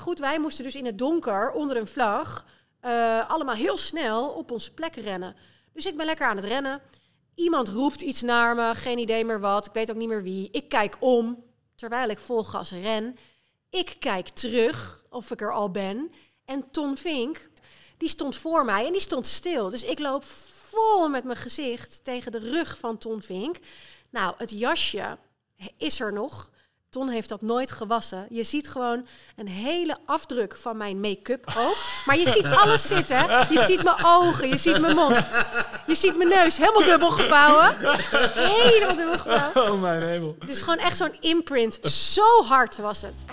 goed, wij moesten dus in het donker onder een vlag allemaal heel snel op onze plek rennen. Dus ik ben lekker aan het rennen. Iemand roept iets naar me, geen idee meer wat. Ik weet ook niet meer wie. Ik kijk om, terwijl ik vol gas ren. Ik kijk terug of ik er al ben. En Ton Vink, die stond voor mij en die stond stil. Dus ik loop vol met mijn gezicht tegen de rug van Ton Vink. Nou, het jasje is er nog. Ton heeft dat nooit gewassen. Je ziet gewoon een hele afdruk van mijn make-up hoofd. Maar je ziet alles zitten. Je ziet mijn ogen, je ziet mijn mond. Je ziet mijn neus helemaal dubbel gevouwen. Helemaal dubbel gevouwen. Oh mijn hemel. Dus gewoon echt zo'n imprint. Zo hard was het.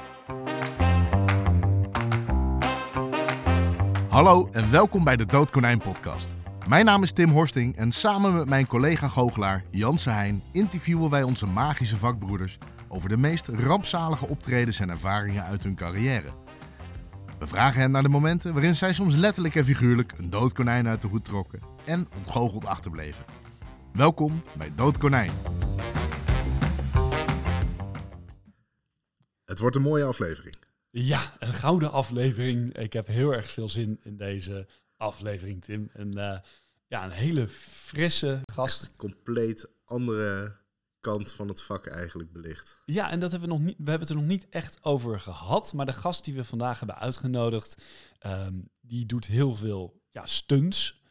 Hallo en welkom bij de Doodkonijn podcast. Mijn naam is Tim Horsting en samen met mijn collega goochelaar Janse Heijn interviewen wij onze magische vakbroeders over de meest rampzalige optredens en ervaringen uit hun carrière. We vragen hen naar de momenten waarin zij soms letterlijk en figuurlijk een doodkonijn uit de hoed trokken en ontgoocheld achterbleven. Welkom bij Doodkonijn. Het wordt een mooie aflevering. Ja, een gouden aflevering. Ik heb heel erg veel zin in deze aflevering, Tim. En een hele frisse gast. Echt een compleet andere kant van het vak eigenlijk belicht. Ja, en dat hebben we hebben het er nog niet echt over gehad. Maar de gast die we vandaag hebben uitgenodigd, die doet heel veel stunts.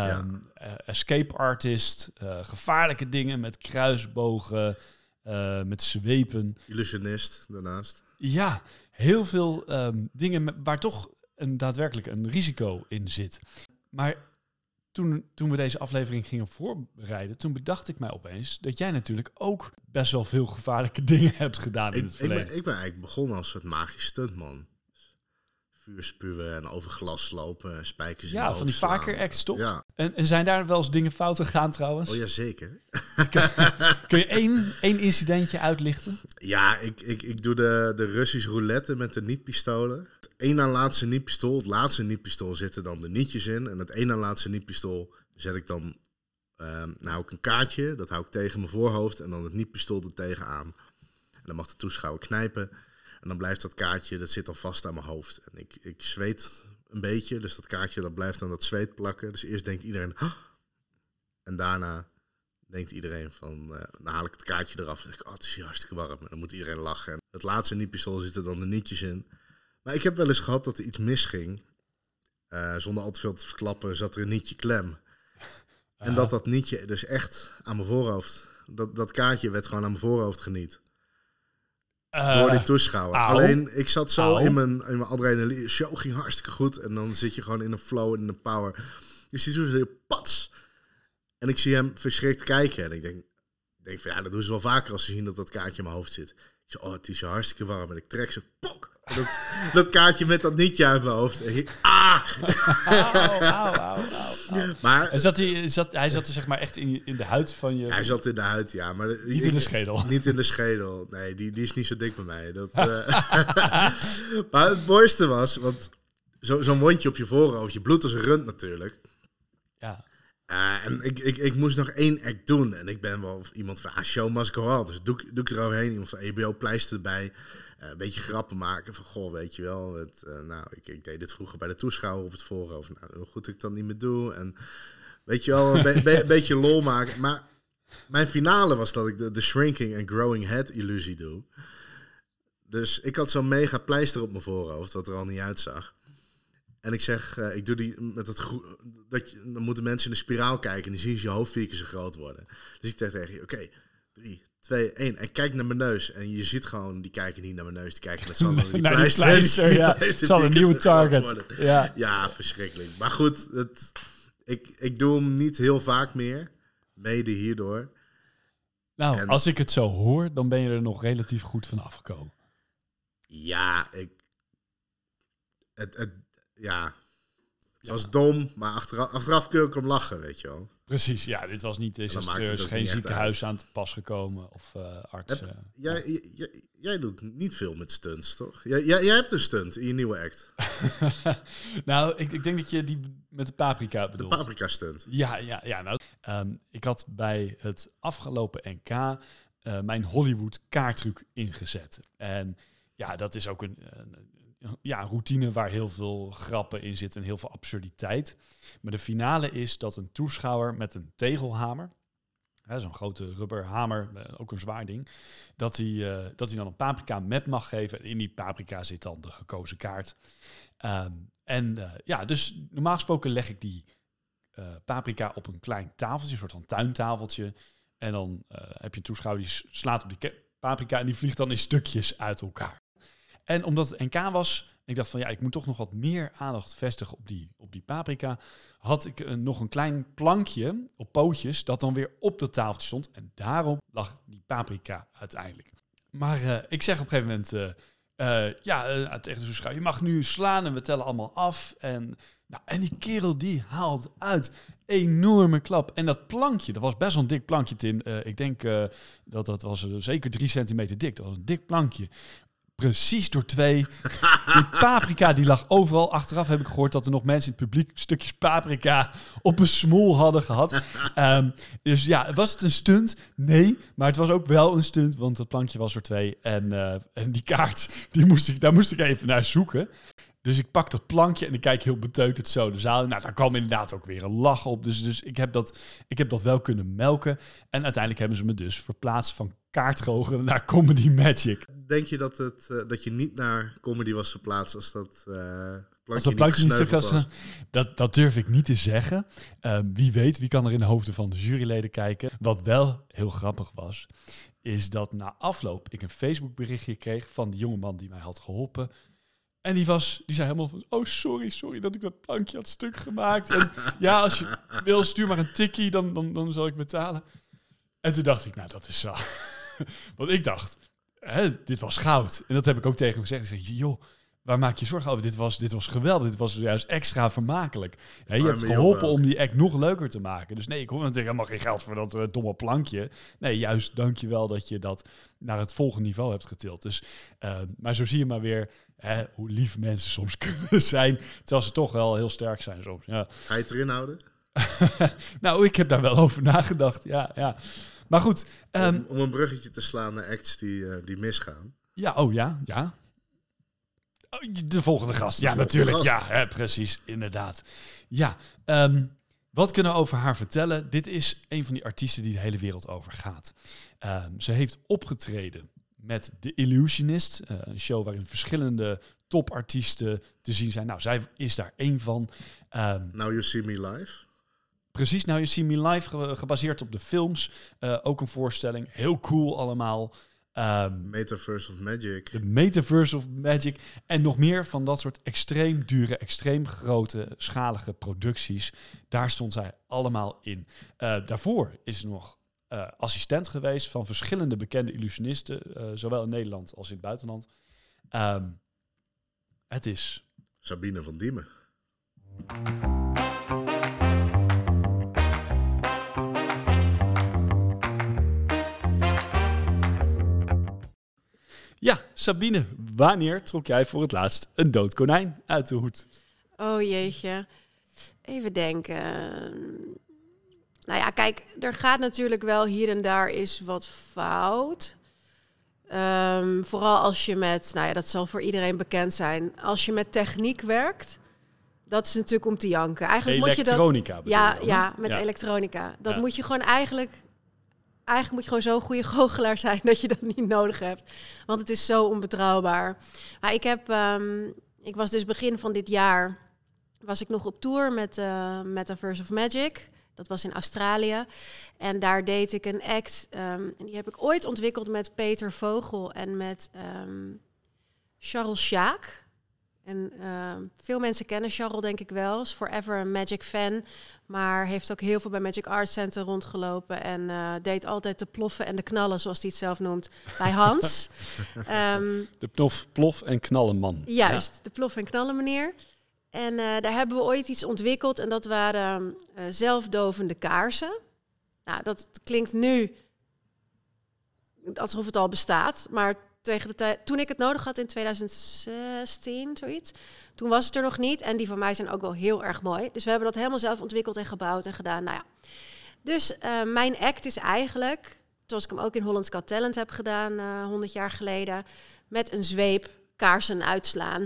Escape artist, gevaarlijke dingen met kruisbogen, met zwepen. Illusionist daarnaast. Ja, heel veel dingen waar toch daadwerkelijk een risico in zit. Maar toen we deze aflevering gingen voorbereiden, toen bedacht ik mij opeens dat jij natuurlijk ook best wel veel gevaarlijke dingen hebt gedaan in het verleden. Ik ben eigenlijk begonnen als soort magisch stuntman. Vuur spuwen en over glas lopen, spijkers in de hoofd van die slaan. vaker acts toch? Ja. En zijn daar wel eens dingen fout gegaan trouwens? Oh ja, zeker. Kun je één incidentje uitlichten? Ja, ik doe de Russisch roulette met de niet-pistolen. Het één na laatste niet-pistool, het laatste niet-pistool zitten dan de nietjes in. En het één na laatste niet-pistool zet ik dan, hou ik een kaartje, dat hou ik tegen mijn voorhoofd en dan het niet-pistool er tegenaan. En dan mag de toeschouwer knijpen. En dan blijft dat kaartje, dat zit al vast aan mijn hoofd. En ik zweet een beetje, dus dat kaartje dat blijft aan dat zweet plakken. Dus eerst denkt iedereen, oh! En daarna denkt iedereen van, dan haal ik het kaartje eraf. En dan denk ik, het is hier hartstikke warm. En dan moet iedereen lachen. En het laatste niet-pistool zitten dan de nietjes in. Maar ik heb wel eens gehad dat er iets misging. Zonder al te veel te verklappen, zat er een nietje klem. En dat nietje dus echt aan mijn voorhoofd, dat kaartje werd gewoon aan mijn voorhoofd geniet. Door die toeschouwer. Alleen, ik zat zo in mijn adrenaline. Show ging hartstikke goed. En dan zit je gewoon in een flow en in een power. Dus die doet zo pats. En ik zie hem verschrikt kijken. En ik denk van, dat doen ze wel vaker als ze zien dat kaartje in mijn hoofd zit. Ik zeg, het is zo hartstikke warm. En ik trek zo, pok. En dat kaartje met dat nietje uit mijn hoofd. En ik, Auw. Maar hij zat er zeg maar echt in de huid van je... Hij zat in de huid, ja. Maar niet in de schedel. Niet in de schedel. Nee, die is niet zo dik bij mij. Maar het mooiste was, want zo'n wondje op je voorhoofd, je bloedt als een rund natuurlijk. Ja. En ik moest nog 1 act doen. En ik ben wel iemand van, show must go on. Dus doe ik eroverheen. Iemand van EBO pleister erbij. Een beetje grappen maken. Van, goh, weet je wel. Ik deed dit vroeger bij de toeschouwer op het voorhoofd. Nou, hoe goed ik dat niet meer doe. En weet je wel, een beetje lol maken. Maar mijn finale was dat ik de shrinking and growing head illusie doe. Dus ik had zo'n mega pleister op mijn voorhoofd. Wat er al niet uitzag. En ik zeg, ik doe die met dan moeten mensen in de spiraal kijken en die zien je hoofd 4 keer zo groot worden. Dus ik zeg tegen je, oké, 3, 2, 1. En kijk naar mijn neus. En je ziet gewoon, die kijken niet naar mijn neus, die kijken met z'n allen naar die pleister. Ja, het is al een nieuwe target. Ja, verschrikkelijk. Maar goed, ik doe hem niet heel vaak meer. Mede hierdoor. Nou, als ik het zo hoor, dan ben je er nog relatief goed van afgekomen. Ja, het was dom, maar achteraf kun je ook om lachen, weet je wel. Precies, ja, dit was niet desastreus, geen ziekenhuis aan te pas gekomen of arts. Jij doet niet veel met stunts, toch? Jij hebt een stunt in je nieuwe act. Nou, ik denk dat je die met de paprika bedoelt. De paprika stunt. Ja. Nou, ik had bij het afgelopen NK mijn Hollywood kaarttruc ingezet. En ja, dat is ook een routine waar heel veel grappen in zitten en heel veel absurditeit. Maar de finale is dat een toeschouwer met een tegelhamer, zo'n grote rubberhamer, ook een zwaar ding, dat hij dan een paprika map mag geven. En in die paprika zit dan de gekozen kaart. Dus normaal gesproken leg ik die paprika op een klein tafeltje, een soort van tuintafeltje. En dan heb je een toeschouwer die slaat op die paprika en die vliegt dan in stukjes uit elkaar. En omdat het NK was, ik dacht van ik moet toch nog wat meer aandacht vestigen op die paprika, had ik nog een klein plankje op pootjes dat dan weer op dat tafeltje stond. En daarop lag die paprika uiteindelijk. Maar ik zeg op een gegeven moment tegen de toeschouwer, je mag nu slaan en we tellen allemaal af. En die kerel die haalt uit. Enorme klap. En dat plankje, dat was best wel een dik plankje, Tim. Ik denk dat was zeker 3 centimeter dik. Dat was een dik plankje. Precies door 2. Die paprika die lag overal. Achteraf heb ik gehoord dat er nog mensen in het publiek stukjes paprika op een smoel hadden gehad. Dus was het een stunt? Nee, maar het was ook wel een stunt, want het plankje was door 2. En die kaart, daar moest ik even naar zoeken. Dus ik pak dat plankje en ik kijk heel beteuterd zo de zaal. Nou, daar kwam inderdaad ook weer een lach op. Dus ik heb dat wel kunnen melken. En uiteindelijk hebben ze me dus verplaatst van kaartgoochelen naar Comedy Magic. Denk je dat je niet naar comedy was verplaatst als dat plankje niet gesneuveld was? Dat durf ik niet te zeggen. Wie weet, wie kan er in de hoofden van de juryleden kijken. Wat wel heel grappig was, is dat na afloop ik een Facebook berichtje kreeg van die jongeman die mij had geholpen. En die zei helemaal van, oh sorry dat ik dat plankje had stuk gemaakt. En als je wil, stuur maar een tikkie, dan zal ik betalen. En toen dacht ik, dat is zo. Want ik dacht, dit was goud. En dat heb ik ook tegen hem gezegd. Ik zeg, joh, waar maak je zorgen over? Dit was geweldig. Dit was juist extra vermakelijk. Je hebt geholpen om die act nog leuker te maken. Dus nee, ik hoef natuurlijk helemaal geen geld voor dat domme plankje. Nee, juist dankjewel dat je dat naar het volgende niveau hebt getild. Dus, maar zo zie je maar weer hoe lief mensen soms kunnen zijn. Terwijl ze toch wel heel sterk zijn soms. Ja. Ga je het erin houden? Ik heb daar wel over nagedacht. Ja. Maar goed. Om een bruggetje te slaan naar acts die misgaan. Ja. De volgende gast. Ja, natuurlijk. Ja, precies. Inderdaad. Ja. Wat kunnen we over haar vertellen? Dit is een van die artiesten die de hele wereld over gaat. Ze heeft opgetreden met The Illusionist. Een show waarin verschillende topartiesten te zien zijn. Nou, zij is daar één van. Now You See Me Live. Precies, Now You See Me Live, gebaseerd op de films. Ook een voorstelling. Heel cool allemaal. Metaverse of Magic. De Metaverse of Magic. En nog meer van dat soort extreem dure, extreem grote, schalige producties. Daar stond zij allemaal in. Daarvoor is ze nog assistent geweest van verschillende bekende illusionisten. Zowel in Nederland als in het buitenland. Het is Sabine van Diemen. Ja, Sabine, wanneer trok jij voor het laatst een dood konijn uit de hoed? Oh jeetje, even denken. Nou ja, kijk, er gaat natuurlijk wel hier en daar is wat fout. Vooral als je met, dat zal voor iedereen bekend zijn, als je met techniek werkt, dat is natuurlijk om te janken. Eigenlijk elektronica moet je met elektronica. Dat moet je gewoon eigenlijk moet je gewoon zo'n goede goochelaar zijn dat je dat niet nodig hebt. Want het is zo onbetrouwbaar. Maar ik was dus begin van dit jaar, was ik nog op tour met Metaverse of Magic. Dat was in Australië. En daar deed ik een act. En die heb ik ooit ontwikkeld met Peter Vogel en met Charles Sjaak. En veel mensen kennen Charles denk ik wel. Is forever een Magic fan. Maar heeft ook heel veel bij Magic Art Center rondgelopen. En deed altijd de ploffen en de knallen, zoals hij het zelf noemt, bij Hans. De plof- en knallenman. Juist, de plof- en knallen meneer. En daar hebben we ooit iets ontwikkeld. En dat waren zelfdovende kaarsen. Nou, dat klinkt nu alsof het al bestaat. Maar tegen de tijd, toen ik het nodig had in 2016, zoiets, toen was het er nog niet. En die van mij zijn ook wel heel erg mooi. Dus we hebben dat helemaal zelf ontwikkeld en gebouwd en gedaan. Nou ja. Dus mijn act is eigenlijk, zoals ik hem ook in Holland's Got Talent heb gedaan 100 jaar geleden, met een zweep kaarsen uitslaan.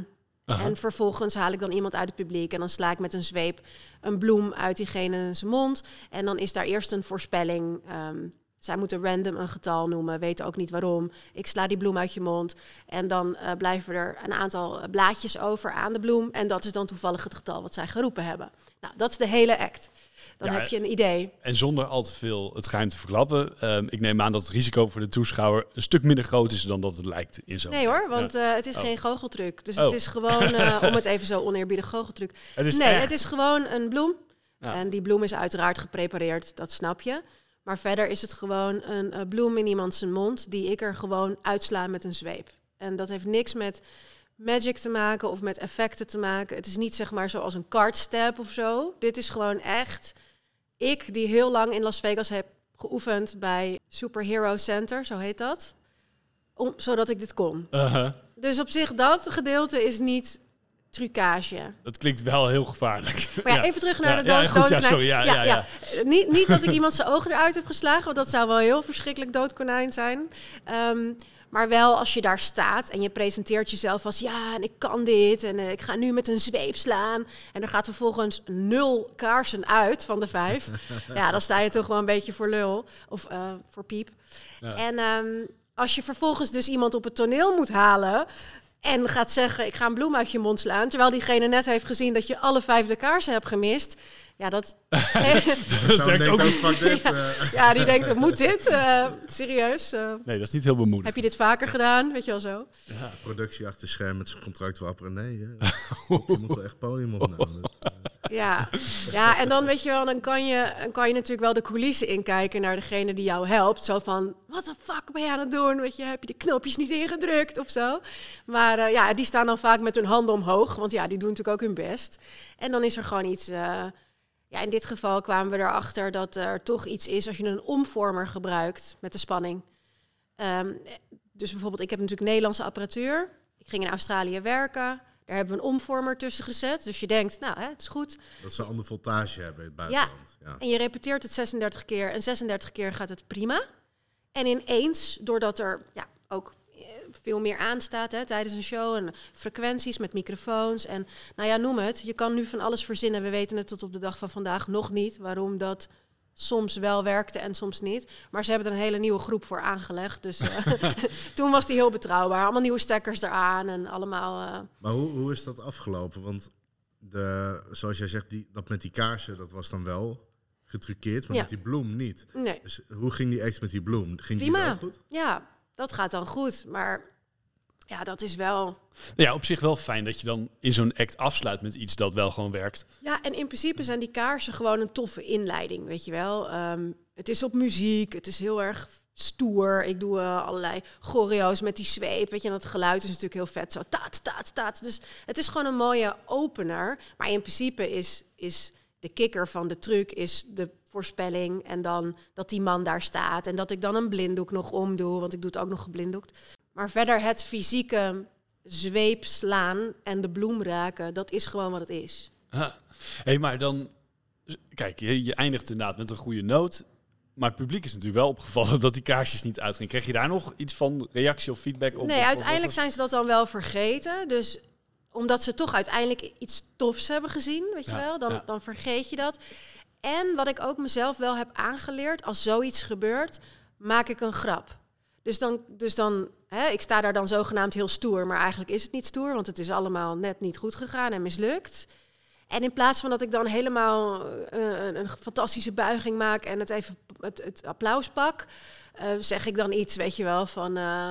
En vervolgens haal ik dan iemand uit het publiek en dan sla ik met een zweep een bloem uit diegene zijn mond. En dan is daar eerst een voorspelling. Zij moeten random een getal noemen, weten ook niet waarom. Ik sla die bloem uit je mond en dan blijven er een aantal blaadjes over aan de bloem. En dat is dan toevallig het getal wat zij geroepen hebben. Nou, dat is de hele act. Dan heb je een idee. En zonder al te veel het geheim te verklappen. Ik neem aan dat het risico voor de toeschouwer een stuk minder groot is dan dat het lijkt in zo'n... Nee hoor, want het is geen goocheltruc. Dus het is gewoon, om het even zo oneerbiedig goocheltruc. Het is gewoon een bloem. Ja. En die bloem is uiteraard geprepareerd, dat snap je. Maar verder is het gewoon een bloem in iemands mond die ik er gewoon uitsla met een zweep. En dat heeft niks met magic te maken of met effecten te maken. Het is niet zeg maar zoals een cardstep of zo. Dit is gewoon echt ik die heel lang in Las Vegas heb geoefend bij Superhero Center, zo heet dat. Zodat ik dit kon. Dus op zich, dat gedeelte is niet trucage. Dat klinkt wel heel gevaarlijk. Maar even terug naar de doodkonijn. Sorry. Niet dat ik iemand zijn ogen eruit heb geslagen, want dat zou wel heel verschrikkelijk doodkonijn zijn. Maar wel als je daar staat en je presenteert jezelf als en ik kan dit en ik ga nu met een zweep slaan. En er gaat vervolgens 0 kaarsen uit van de 5. Dan sta je toch wel een beetje voor lul of voor piep. Ja. En als je vervolgens dus iemand op het toneel moet halen en gaat zeggen, ik ga een bloem uit je mond slaan, terwijl diegene net heeft gezien dat je alle 5 de kaarsen hebt gemist. Ja, dat... Zo denkt ook fuck dit. Ja, die denkt, moet dit? Serieus? Nee, dat is niet heel bemoedigend. Heb je dit vaker gedaan? Weet je wel zo? Ja. Productie achter scherm met zijn contract wapperen. Nee, je moet wel echt podium opnemen. Ja, en dan weet je wel, dan kan je natuurlijk wel de coulissen inkijken naar degene die jou helpt. Zo van, wat de fuck ben je aan het doen? Weet je, heb je de knopjes niet ingedrukt of zo? Maar die staan dan vaak met hun handen omhoog, want die doen natuurlijk ook hun best. En dan is er gewoon iets... in dit geval kwamen we erachter dat er toch iets is als je een omvormer gebruikt met de spanning. Dus bijvoorbeeld, ik heb natuurlijk Nederlandse apparatuur. Ik ging in Australië werken. Daar hebben we een omvormer tussen gezet. Dus je denkt, het is goed. Dat ze een andere voltage hebben in het buitenland. Ja, en je repeteert het 36 keer. En 36 keer gaat het prima. En ineens, doordat er ook veel meer aanstaat tijdens een show en frequenties met microfoons en noem het. Je kan nu van alles verzinnen. We weten het tot op de dag van vandaag nog niet waarom dat soms wel werkte en soms niet. Maar ze hebben er een hele nieuwe groep voor aangelegd. Dus toen was die heel betrouwbaar. Allemaal nieuwe stekkers eraan en allemaal... Maar hoe is dat afgelopen? Want zoals jij zegt, dat met die kaarsen, dat was dan wel getruckeerd, maar met die bloem niet. Nee. Dus hoe ging die act met die bloem? Ging prima. Die wel goed? Ja, dat gaat dan goed. Maar dat is wel... Ja, op zich wel fijn dat je dan in zo'n act afsluit met iets dat wel gewoon werkt. Ja, en in principe zijn die kaarsen gewoon een toffe inleiding, weet je wel. Het is op muziek, het is heel erg stoer. Ik doe allerlei choreo's met die zweep, weet je. En dat geluid is natuurlijk heel vet, zo taat, taat, taat. Dus het is gewoon een mooie opener. Maar in principe is de kikker van de truc is de voorspelling en dan dat die man daar staat en dat ik dan een blinddoek nog omdoe, want ik doe het ook nog geblinddoekt. Maar verder het fysieke zweep slaan en de bloem raken, dat is gewoon wat het is. Maar dan, kijk, je eindigt inderdaad met een goede noot, maar het publiek is natuurlijk wel opgevallen dat die kaarsjes niet uitgingen. Kreeg je daar nog iets van reactie of feedback op? Nee, uiteindelijk zijn ze dat dan wel vergeten, dus omdat ze toch uiteindelijk iets tofs hebben gezien, weet je wel, dan vergeet je dat. En wat ik ook mezelf wel heb aangeleerd, als zoiets gebeurt, maak ik een grap. Dus dan ik sta daar dan zogenaamd heel stoer, maar eigenlijk is het niet stoer, want het is allemaal net niet goed gegaan en mislukt. En in plaats van dat ik dan helemaal een fantastische buiging maak en het applaus pak, zeg ik dan iets, weet je wel, van...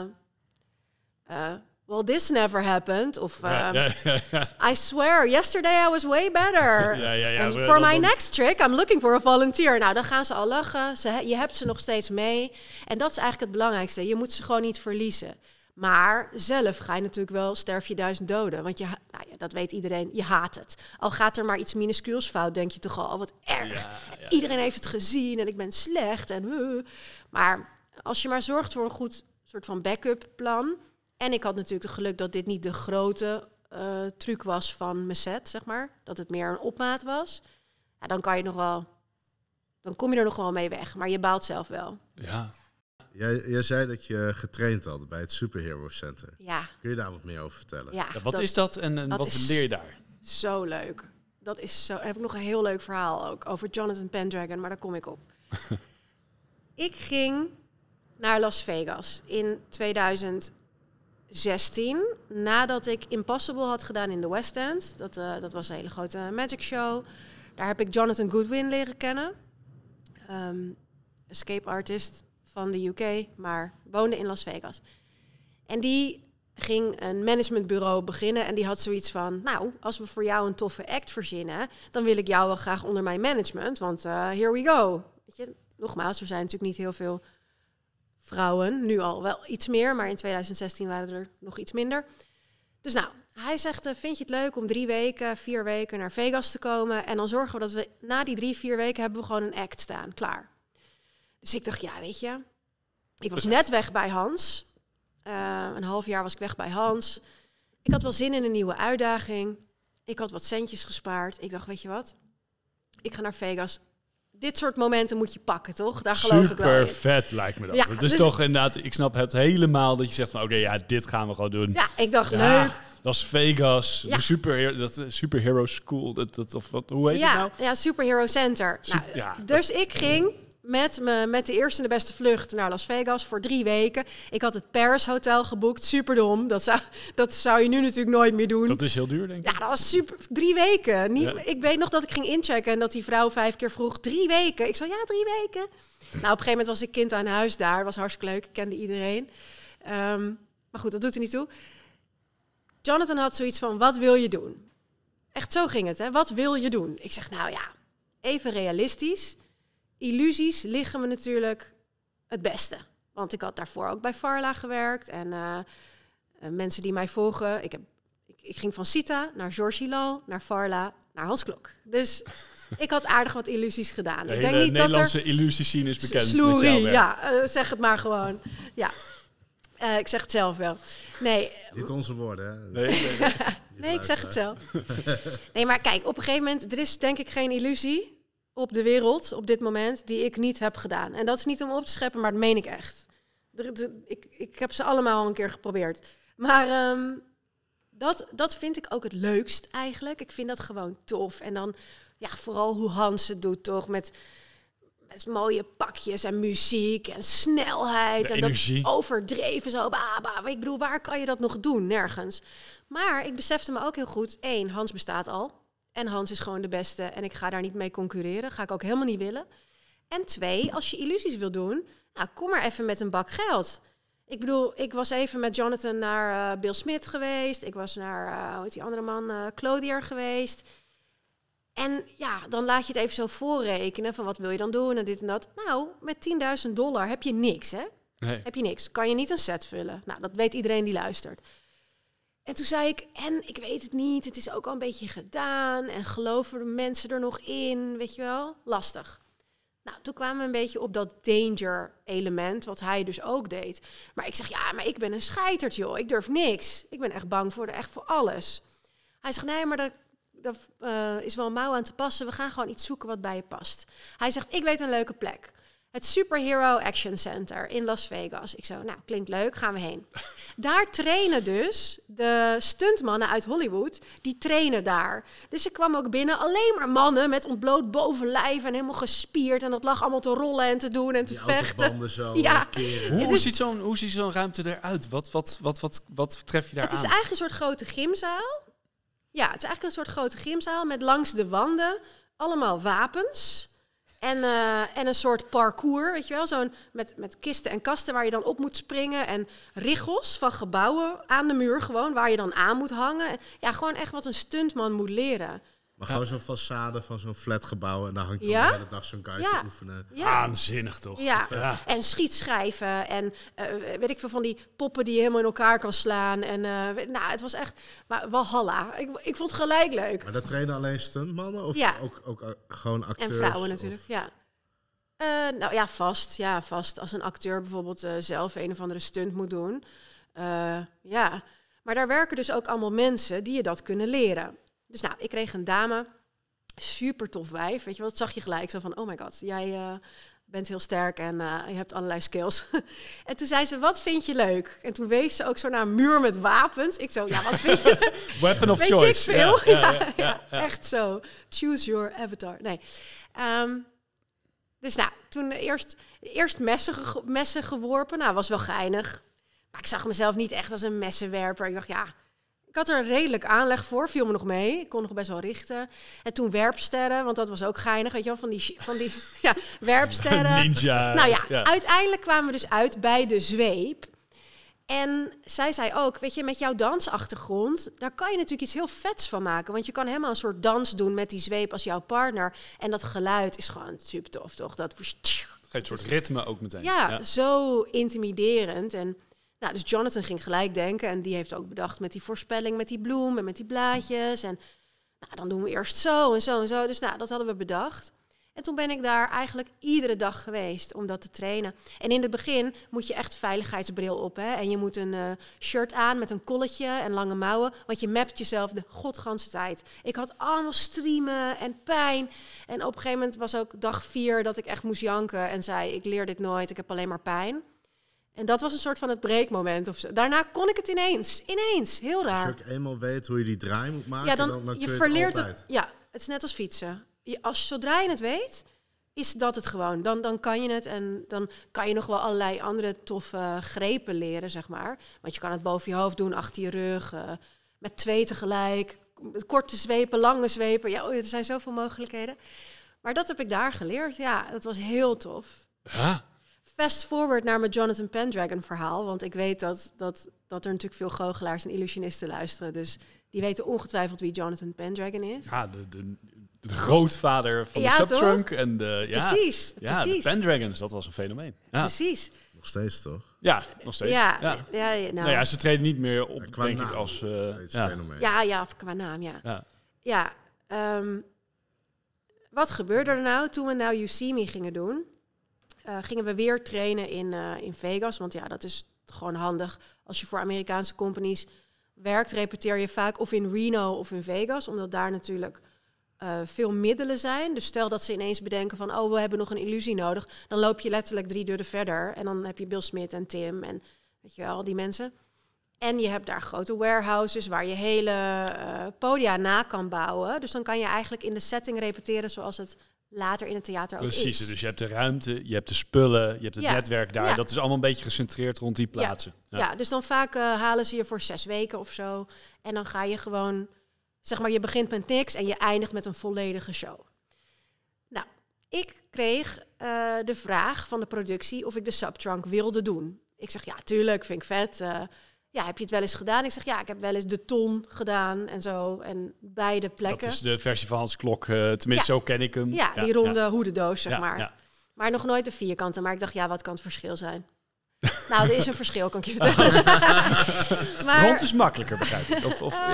well, this never happened. Of I swear, yesterday I was way better. For my next trick, I'm looking for a volunteer. Nou, dan gaan ze al lachen. Je hebt ze nog steeds mee. En dat is eigenlijk het belangrijkste. Je moet ze gewoon niet verliezen. Maar zelf ga je natuurlijk wel, sterf je 1000 doden. Want dat weet iedereen, je haat het. Al gaat er maar iets minuscuuls fout, denk je toch al, wat erg. Iedereen heeft het gezien en ik ben slecht. Maar als je maar zorgt voor een goed soort van backup plan... En ik had natuurlijk het geluk dat dit niet de grote truc was van mijn set, zeg maar. Dat het meer een opmaat was. Ja, dan kom je er nog wel mee weg. Maar je baalt zelf wel. Ja. Jij zei dat je getraind had bij het Superhero Center. Ja. Kun je daar wat meer over vertellen? Ja, Wat is dat en wat is leer je daar? Zo leuk. Dat is zo. Heb ik nog een heel leuk verhaal ook over Jonathan Pendragon, maar daar kom ik op. Ik ging naar Las Vegas in 2016, nadat ik Impossible had gedaan in de West End. Dat was een hele grote magic show. Daar heb ik Jonathan Goodwin leren kennen. Escape artist van de UK, maar woonde in Las Vegas. En die ging een managementbureau beginnen en die had zoiets van, nou, als we voor jou een toffe act verzinnen, dan wil ik jou wel graag onder mijn management, want here we go. Weet je, nogmaals, er zijn natuurlijk niet heel veel vrouwen, nu al wel iets meer, maar in 2016 waren er nog iets minder. Dus nou, hij zegt, vind je het leuk om 3 weken, 4 weken naar Vegas te komen en dan zorgen we dat we na die 3-4 weken hebben we gewoon een act staan, klaar. Dus ik dacht, ja, weet je, ik was net weg bij Hans. Een half jaar was ik weg bij Hans. Ik had wel zin in een nieuwe uitdaging. Ik had wat centjes gespaard. Ik dacht, weet je wat? Ik ga naar Vegas. Dit soort momenten moet je pakken, toch? Daar geloof ik wel in. Super vet lijkt me dat. Ja, Het is dus toch inderdaad, ik snap het helemaal dat je zegt van oké, ja, dit gaan we gewoon doen. Ja, ik dacht, Ja, leuk. Las Vegas, Ja. de Superhero School, hoe heet het nou? Ja, Superhero Center. Super- ja, Dus ik ging met de eerste en de beste vlucht naar Las Vegas voor 3 weken. Ik had het Paris Hotel geboekt, superdom. Dat zou je nu natuurlijk nooit meer doen. Dat is heel duur, denk ik. Ja, dat was super. 3 weken. Ja. Ik weet nog dat ik ging inchecken en dat die vrouw 5 keer vroeg, 3 weken? Ik zei, ja, 3 weken. Nou, op een gegeven moment was ik kind aan huis daar. Was hartstikke leuk, ik kende iedereen. Maar goed, dat doet er niet toe. Jonathan had zoiets van, wat wil je doen? Echt, zo ging het, hè? Wat wil je doen? Ik zeg, nou ja, even realistisch. Illusies liggen me natuurlijk het beste. Want ik had daarvoor ook bij Farla gewerkt. En mensen die mij volgen... Ik ging van Sita naar Georges Hilaire, naar Farla, naar Hans Klok. Dus ik had aardig wat illusies gedaan. De Ik hele denk niet Nederlandse dat er... illusiescene is bekend. met Sloerie, jouw werk. ja. Zeg het maar gewoon. Ja. Ik zeg het zelf wel. Nee, Niet onze woorden, hè? nee, ik zeg het zelf. Nee, maar kijk, op een gegeven moment... Er is denk ik geen illusie op de wereld op dit moment die ik niet heb gedaan. En dat is niet om op te scheppen, maar dat meen ik echt. Ik heb ze allemaal al een keer geprobeerd. Maar dat vind ik ook het leukst eigenlijk. Ik vind dat gewoon tof. En dan ja, vooral hoe Hans het doet, toch? Met mooie pakjes en muziek en snelheid. De en energie. dat overdreven zo. Ik bedoel, waar kan je dat nog doen? Nergens. Maar ik besefte me ook heel goed. 1, Hans bestaat al. En Hans is gewoon de beste. En ik ga daar niet mee concurreren. Ga ik ook helemaal niet willen. En 2, als je illusies wil doen, nou, kom maar even met een bak geld. Ik bedoel, ik was even met Jonathan naar Bill Smith geweest. Ik was naar, hoe heet die andere man, Clothier geweest. En ja, dan laat je het even zo voorrekenen van wat wil je dan doen en dit en dat. Nou, met $10.000 heb je niks, hè? Nee. Heb je niks. Kan je niet een set vullen. Nou, dat weet iedereen die luistert. En toen zei ik, en ik weet het niet, het is ook al een beetje gedaan. En geloven de mensen er nog in, weet je wel? Lastig. Nou, toen kwamen we een beetje op dat danger-element, wat hij dus ook deed. Maar ik zeg, ja, maar ik ben een scheiterd, joh. Ik durf niks. Ik ben echt bang voor alles. Hij zegt, nee, maar dat is wel mouw aan te passen. We gaan gewoon iets zoeken wat bij je past. Hij zegt, ik weet een leuke plek. Het Superhero Action Center in Las Vegas. Ik zo, nou, klinkt leuk, gaan we heen. Daar trainen dus de stuntmannen uit Hollywood. Die trainen daar. Dus ik kwam ook binnen, alleen maar mannen met ontbloot bovenlijf en helemaal gespierd. En dat lag allemaal te rollen en te doen en te Die vechten. autobanden zo Ja. keren. Hoe ziet zo'n ruimte eruit? Wat tref je daar Het is aan? eigenlijk een soort grote gymzaal. Ja, het is eigenlijk een soort grote gymzaal met langs de wanden allemaal wapens. En een soort parcours, weet je wel, zo'n met kisten en kasten waar je dan op moet springen. En richels van gebouwen aan de muur gewoon, waar je dan aan moet hangen. Ja, gewoon echt wat een stuntman moet leren. Maar gewoon zo'n façade van zo'n flatgebouw en daar hangt dan Ja? de hele dag zo'n guy Ja. te oefenen. Ja. Waanzinnig, toch? Ja. Ja. En schietschijven en weet ik veel van die poppen die je helemaal in elkaar kan slaan. En nou, het was echt walhalla. Ik vond het gelijk leuk. Maar dat trainen alleen stuntmannen of Ja. ook gewoon acteurs? En vrouwen of- natuurlijk, ja. Nou ja, vast. Ja, vast. Als een acteur bijvoorbeeld zelf een of andere stunt moet doen. Ja. Maar daar werken dus ook allemaal mensen die je dat kunnen leren. Dus nou, ik kreeg een dame, super tof wijf. Weet je wel, dat zag je gelijk zo van, oh my god, jij bent heel sterk en je hebt allerlei skills. En toen zei ze, wat vind je leuk? En toen wees ze ook zo naar een muur met wapens. Ik zo, ja, wat vind je? Weapon of Weet choice. ik veel. Ja. Echt zo. Choose your avatar. Nee. Dus nou, toen eerst messen geworpen. Nou, was wel geinig. Maar ik zag mezelf niet echt als een messenwerper. Ik dacht, ja, ik had er een redelijk aanleg voor. Viel me nog mee. Ik kon nog best wel richten. En toen werpsterren, want dat was ook geinig. Weet je wel, van die ja, werpsterren. Ninja. Nou ja, uiteindelijk kwamen we dus uit bij de zweep. En zij zei ook, weet je, met jouw dansachtergrond, daar kan je natuurlijk iets heel vets van maken. Want je kan helemaal een soort dans doen met die zweep als jouw partner. En dat geluid is gewoon super tof, toch? Dat geeft een soort ritme ook meteen. Ja, zo intimiderend. En nou, dus Jonathan ging gelijk denken. En die heeft ook bedacht met die voorspelling, met die bloem en met die blaadjes. En nou, dan doen we eerst zo en zo en zo. Dus nou, dat hadden we bedacht. En toen ben ik daar eigenlijk iedere dag geweest om dat te trainen. En in het begin moet je echt veiligheidsbril op. Hè? En je moet een shirt aan met een kolletje en lange mouwen. Want je mapt jezelf de godganse tijd. Ik had allemaal striemen en pijn. En op een gegeven moment was ook dag 4 dat ik echt moest janken. En zei, ik leer dit nooit, ik heb alleen maar pijn. En dat was een soort van het breekmoment. Daarna kon ik het ineens. Heel raar. Als je ook eenmaal weet hoe je die draai moet maken, ja, dan kun je je verleert het altijd. Ja, het is net als fietsen. Zodra je het weet, is dat het gewoon. Dan kan je het en dan kan je nog wel allerlei andere toffe grepen leren, zeg maar. Want je kan het boven je hoofd doen, achter je rug, met 2 tegelijk, met korte zwepen, lange zwepen. Ja, er zijn zoveel mogelijkheden. Maar dat heb ik daar geleerd. Ja, dat was heel tof. Ja. Fast forward naar mijn Jonathan Pendragon verhaal. Want ik weet dat er natuurlijk veel goochelaars en illusionisten luisteren. Dus die weten ongetwijfeld wie Jonathan Pendragon is. Ja, de grootvader van de Subtrunk. Toch? En precies. de Pendragons, dat was een fenomeen. Ja. Precies. Nog steeds, toch? Ja, nog steeds. Ja, nou. Nou ja, ze treden niet meer op, qua denk naam, ik, als... fenomeen. Ja, qua naam, ja. Wat gebeurde er nou toen we Now You See Me gingen doen? Gingen we weer trainen in Vegas. Want ja, dat is gewoon handig. Als je voor Amerikaanse companies werkt, repeteer je vaak of in Reno of in Vegas. Omdat daar natuurlijk veel middelen zijn. Dus stel dat ze ineens bedenken van, oh, we hebben nog een illusie nodig. Dan loop je letterlijk 3 deuren verder. En dan heb je Bill Smith en Tim en weet je wel, al die mensen. En je hebt daar grote warehouses waar je hele podia na kan bouwen. Dus dan kan je eigenlijk in de setting repeteren zoals het later in het theater ook is. Precies, dus je hebt de ruimte, je hebt de spullen, je hebt het netwerk daar. Ja. Dat is allemaal een beetje gecentreerd rond die plaatsen. Ja, dus dan vaak halen ze je voor 6 weken of zo. En dan ga je gewoon, zeg maar, je begint met niks en je eindigt met een volledige show. Nou, ik kreeg de vraag van de productie of ik de Subtrunk wilde doen. Ik zeg, ja, tuurlijk, vind ik vet. Ja, heb je het wel eens gedaan? Ik zeg, ja, ik heb wel eens de Ton gedaan en zo. En beide plekken. Dat is de versie van Hans Klok. Tenminste, zo ken ik hem. Ja, die ronde hoedendoos, zeg maar. Ja. Maar nog nooit de vierkante. Maar ik dacht, ja, wat kan het verschil zijn? Nou, er is een verschil, kan ik je vertellen. Maar, rond is makkelijker, begrijp ik.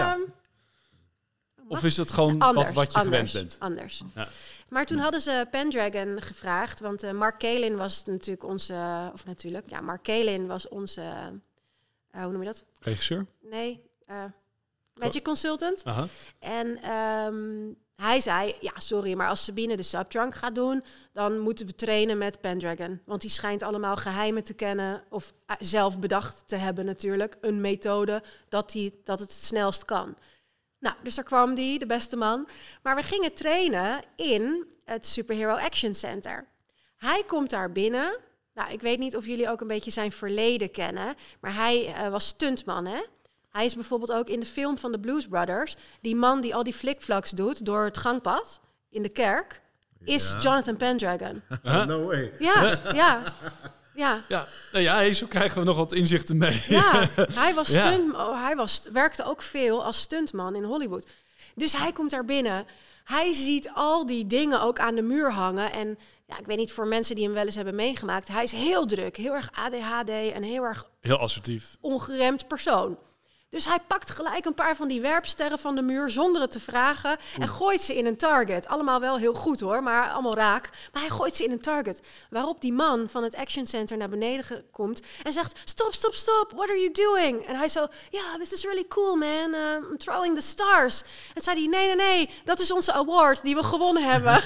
Of is het gewoon wat je gewend bent? Anders. Ja. Maar toen hadden ze Pendragon gevraagd. Want Mark Kalin was natuurlijk onze... Of natuurlijk, ja, Mark Kalin was onze... hoe noem je dat? Regisseur? Nee, Magic Consultant. Aha. En hij zei, ja, sorry, maar als Sabine de Subtrunk gaat doen, dan moeten we trainen met Pendragon. Want die schijnt allemaal geheimen te kennen, of zelf bedacht te hebben natuurlijk, een methode dat het snelst kan. Nou, dus daar kwam de beste man. Maar we gingen trainen in het Superhero Action Center. Hij komt daar binnen. Nou, ik weet niet of jullie ook een beetje zijn verleden kennen, maar hij was stuntman, hè? Hij is bijvoorbeeld ook in de film van de Blues Brothers. Die man die al die flikflaks doet door het gangpad in de kerk, is Jonathan Pendragon. No way. Ja. Zo krijgen we nog wat inzichten mee. Ja, hij werkte ook veel als stuntman in Hollywood. Dus hij komt daar binnen. Hij ziet al die dingen ook aan de muur hangen. En ja, ik weet niet, voor mensen die hem wel eens hebben meegemaakt, hij is heel druk, heel erg ADHD en heel assertief, ongeremd persoon. Dus hij pakt gelijk een paar van die werpsterren van de muur zonder het te vragen en gooit ze in een target. Allemaal wel heel goed hoor, maar allemaal raak. Maar hij gooit ze in een target. Waarop die man van het Action Center naar beneden komt en zegt, stop, what are you doing? En hij zo, this is really cool man, I'm throwing the stars. En zei hij, nee, dat is onze award die we gewonnen hebben.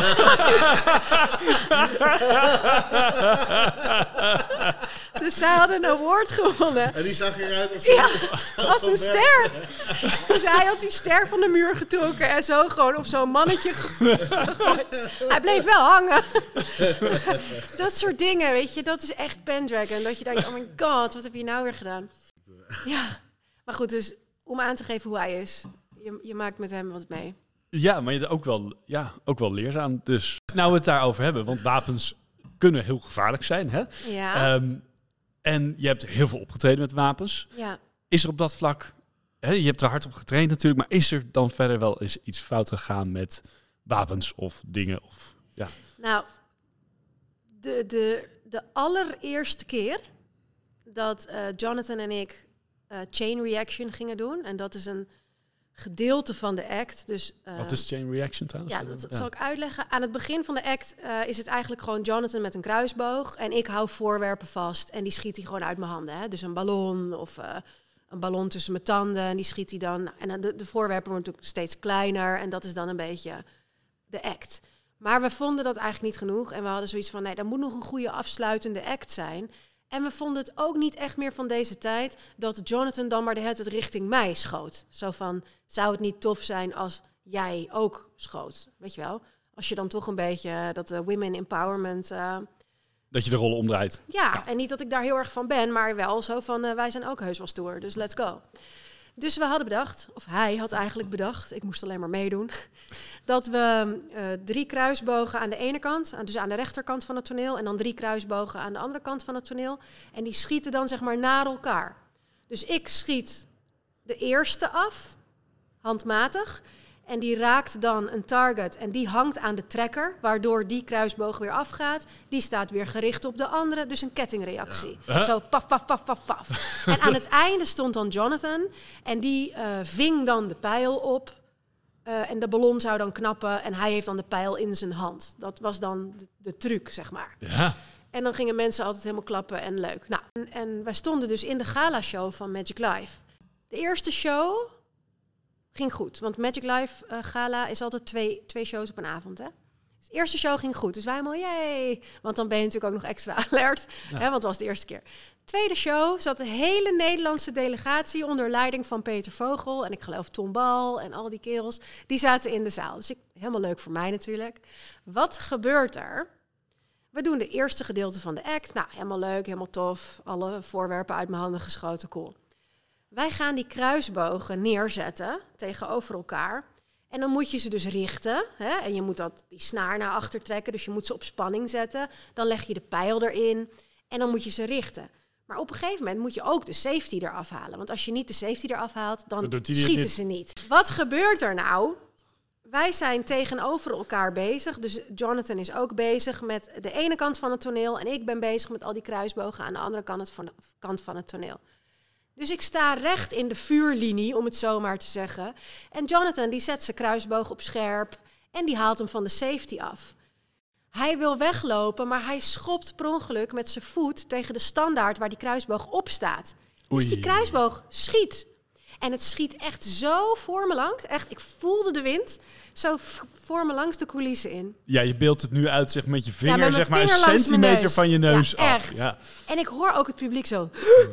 Dus zij hadden een award gewonnen. En die zag eruit als een ster. Dus hij had die ster van de muur getrokken en zo gewoon op zo'n mannetje gegooid. Hij bleef wel hangen. Dat soort dingen, weet je, dat is echt Pendragon. Dat je denkt, oh my god, wat heb je nou weer gedaan? Ja, maar goed, dus om aan te geven hoe hij is. Je maakt met hem wat mee. Ja, maar ook wel leerzaam. Dus nou we het daarover hebben, want wapens kunnen heel gevaarlijk zijn. Hè? Ja. En je hebt heel veel opgetreden met wapens. Ja. Is er op dat vlak, je hebt er hard op getraind natuurlijk, maar is er dan verder wel eens iets fout gegaan met wapens of dingen? Of, ja. Nou, de allereerste keer dat Jonathan en ik chain reaction gingen doen, en dat is een gedeelte van de act. Dus, wat is chain reaction trouwens? Ja, dat zal ik uitleggen. Aan het begin van de act is het eigenlijk gewoon Jonathan met een kruisboog. En ik hou voorwerpen vast en die schiet hij gewoon uit mijn handen. Hè? Dus een ballon of een ballon tussen mijn tanden. En die schiet hij dan. En de voorwerpen worden natuurlijk steeds kleiner. En dat is dan een beetje de act. Maar we vonden dat eigenlijk niet genoeg. En we hadden zoiets van, nee, dat moet nog een goede afsluitende act zijn. En we vonden het ook niet echt meer van deze tijd dat Jonathan dan maar de hele tijd richting mij schoot. Zo van, zou het niet tof zijn als jij ook schoot? Weet je wel? Als je dan toch een beetje dat women empowerment... dat je de rollen omdraait. Ja, en niet dat ik daar heel erg van ben, maar wel zo van, wij zijn ook heus wel stoer, dus let's go. Dus we hadden bedacht, of hij had eigenlijk bedacht, ik moest alleen maar meedoen, dat we 3 kruisbogen aan de ene kant, dus aan de rechterkant van het toneel, en dan 3 kruisbogen aan de andere kant van het toneel. En die schieten dan zeg maar naar elkaar. Dus ik schiet de eerste af, handmatig, en die raakt dan een target en die hangt aan de trekker, waardoor die kruisboog weer afgaat. Die staat weer gericht op de andere, dus een kettingreactie. Ja. Zo paf, paf, paf, paf, paf. En aan het einde stond dan Jonathan en die ving dan de pijl op. En de ballon zou dan knappen en hij heeft dan de pijl in zijn hand. Dat was dan de truc, zeg maar. Ja. En dan gingen mensen altijd helemaal klappen en leuk. Nou, en wij stonden dus in de gala-show van Magic Live. De eerste show ging goed, want Magic Live gala is altijd twee shows op een avond, hè? Dus de eerste show ging goed, dus wij helemaal, yay! Want dan ben je natuurlijk ook nog extra alert, hè, want het was de eerste keer. Tweede show zat de hele Nederlandse delegatie onder leiding van Peter Vogel en ik geloof Tom Bal en al die kerels, die zaten in de zaal. Dus helemaal leuk voor mij natuurlijk. Wat gebeurt er? We doen de eerste gedeelte van de act. Nou, helemaal leuk, helemaal tof. Alle voorwerpen uit mijn handen geschoten, cool. Wij gaan die kruisbogen neerzetten tegenover elkaar. En dan moet je ze dus richten. Hè? En je moet die snaar naar achter trekken. Dus je moet ze op spanning zetten. Dan leg je de pijl erin. En dan moet je ze richten. Maar op een gegeven moment moet je ook de safety eraf halen. Want als je niet de safety eraf haalt, dan schieten ze niet. Wat gebeurt er nou? Wij zijn tegenover elkaar bezig. Dus Jonathan is ook bezig met de ene kant van het toneel. En ik ben bezig met al die kruisbogen aan de andere kant van het toneel. Dus ik sta recht in de vuurlinie, om het zo maar te zeggen. En Jonathan die zet zijn kruisboog op scherp en die haalt hem van de safety af. Hij wil weglopen, maar hij schopt per ongeluk met zijn voet tegen de standaard waar die kruisboog op staat. Dus die kruisboog schiet. En het schiet echt zo voor me langs. Echt, ik voelde de wind zo voor me langs de coulissen in. Ja, je beeldt het nu uit zeg, met je vinger, met zeg maar vinger een centimeter van je neus af. Echt. Ja. En ik hoor ook het publiek zo.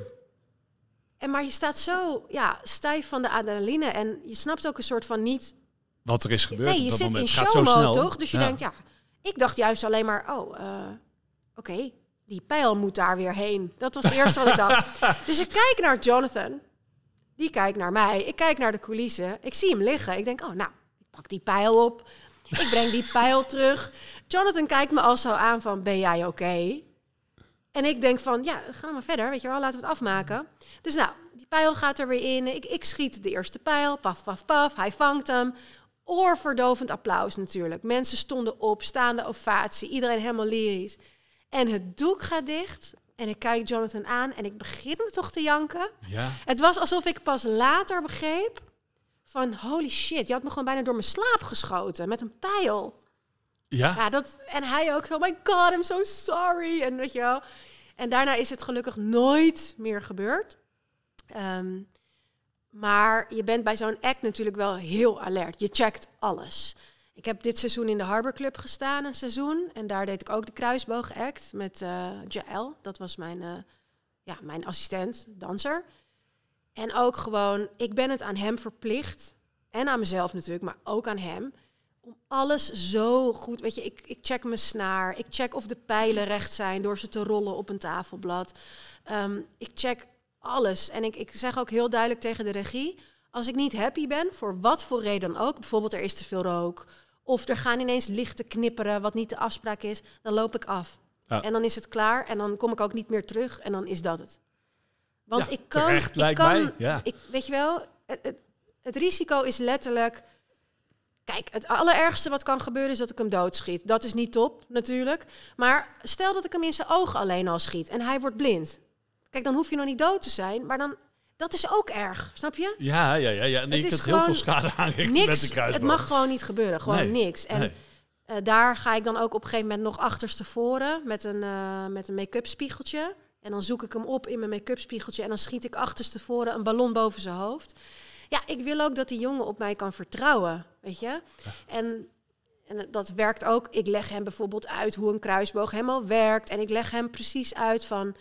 Maar je staat zo stijf van de adrenaline en je snapt ook een soort van niet wat er is gebeurd. Nee, je zit in showmode, toch? Dus je denkt, ik dacht juist alleen maar, oké, die pijl moet daar weer heen. Dat was het eerste wat ik dacht. Dus ik kijk naar Jonathan, die kijkt naar mij, ik kijk naar de coulissen, ik zie hem liggen. Ik denk, ik pak die pijl op, ik breng die pijl terug. Jonathan kijkt me al zo aan van, ben jij oké? En ik denk van, ga maar verder, weet je wel, laten we het afmaken. Dus die pijl gaat er weer in. Ik schiet de eerste pijl, paf, paf, paf. Hij vangt hem. Oorverdovend applaus natuurlijk. Mensen stonden op, staande ovatie. Iedereen helemaal lyrisch. En het doek gaat dicht. En ik kijk Jonathan aan en ik begin me toch te janken. Ja. Het was alsof ik pas later begreep van holy shit, je had me gewoon bijna door mijn slaap geschoten met een pijl. Ja. Ja, en hij ook zo, oh my god, I'm so sorry. En weet je wel. En daarna is het gelukkig nooit meer gebeurd. Maar je bent bij zo'n act natuurlijk wel heel alert. Je checkt alles. Ik heb dit seizoen in de Harbor Club gestaan, een seizoen. En daar deed ik ook de kruisboogact met Jaël. Dat was mijn assistent, danser. En ook gewoon, ik ben het aan hem verplicht. En aan mezelf natuurlijk, maar ook aan hem. Om alles zo goed, weet je, ik check mijn snaar. Ik check of de pijlen recht zijn door ze te rollen op een tafelblad. Ik check alles. En ik zeg ook heel duidelijk tegen de regie, als ik niet happy ben, voor wat voor reden dan ook, bijvoorbeeld er is te veel rook, of er gaan ineens lichten knipperen, wat niet de afspraak is, dan loop ik af. Ja. En dan is het klaar en dan kom ik ook niet meer terug en dan is dat het. Want ja, ik kan, terecht, lijkt mij. Ja. Weet je wel, het risico is letterlijk, kijk, het allerergste wat kan gebeuren is dat ik hem doodschiet. Dat is niet top, natuurlijk. Maar stel dat ik hem in zijn ogen alleen al schiet en hij wordt blind. Kijk, dan hoef je nog niet dood te zijn, maar dan, dat is ook erg, snap je? Ja. Nee, je kunt heel veel schade aanrichten met de kruisboog. Het mag gewoon niet gebeuren, gewoon niks. En daar ga ik dan ook op een gegeven moment nog achterstevoren met een make-up spiegeltje. En dan zoek ik hem op in mijn make-up spiegeltje en dan schiet ik achterstevoren een ballon boven zijn hoofd. Ja, ik wil ook dat die jongen op mij kan vertrouwen, weet je? Ja. En dat werkt ook. Ik leg hem bijvoorbeeld uit hoe een kruisboog helemaal werkt. En ik leg hem precies uit van,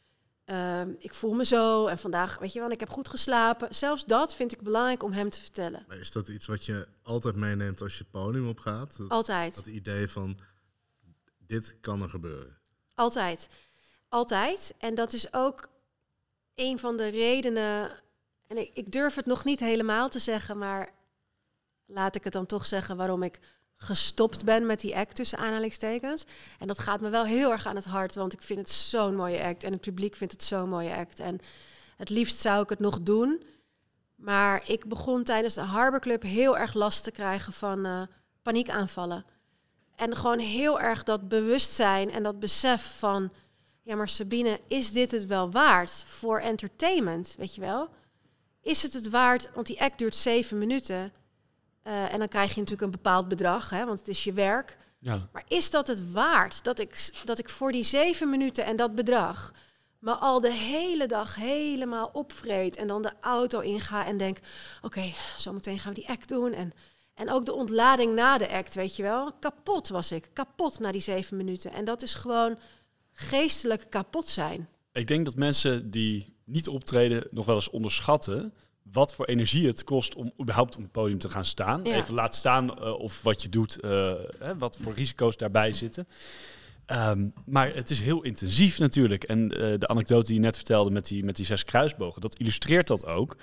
ik voel me zo en vandaag, weet je wel, ik heb goed geslapen. Zelfs dat vind ik belangrijk om hem te vertellen. Maar is dat iets wat je altijd meeneemt als je het podium opgaat? Altijd. Dat idee van, dit kan er gebeuren? Altijd. En dat is ook een van de redenen, en ik durf het nog niet helemaal te zeggen, maar laat ik het dan toch zeggen waarom ik gestopt ben met die act tussen aanhalingstekens. En dat gaat me wel heel erg aan het hart, want ik vind het zo'n mooie act en het publiek vindt het zo'n mooie act. En het liefst zou ik het nog doen. Maar ik begon tijdens de Harbor Club heel erg last te krijgen van paniekaanvallen. En gewoon heel erg dat bewustzijn en dat besef van, ja, maar Sabine, is dit het wel waard voor entertainment, weet je wel? Is het waard, want die act duurt 7 minuten. En dan krijg je natuurlijk een bepaald bedrag, hè, want het is je werk. Ja. Maar is dat het waard dat ik voor die 7 minuten en dat bedrag me al de hele dag helemaal opvreet en dan de auto inga en denk, oké, zometeen gaan we die act doen. En ook de ontlading na de act, weet je wel. Kapot was ik, kapot na die 7 minuten. En dat is gewoon geestelijk kapot zijn. Ik denk dat mensen die niet optreden nog wel eens onderschatten wat voor energie het kost om überhaupt op een podium te gaan staan. Ja. Even laat staan of wat je doet, wat voor risico's daarbij zitten. Maar het is heel intensief natuurlijk. En de anekdote die je net vertelde met die 6 kruisbogen, dat illustreert dat ook.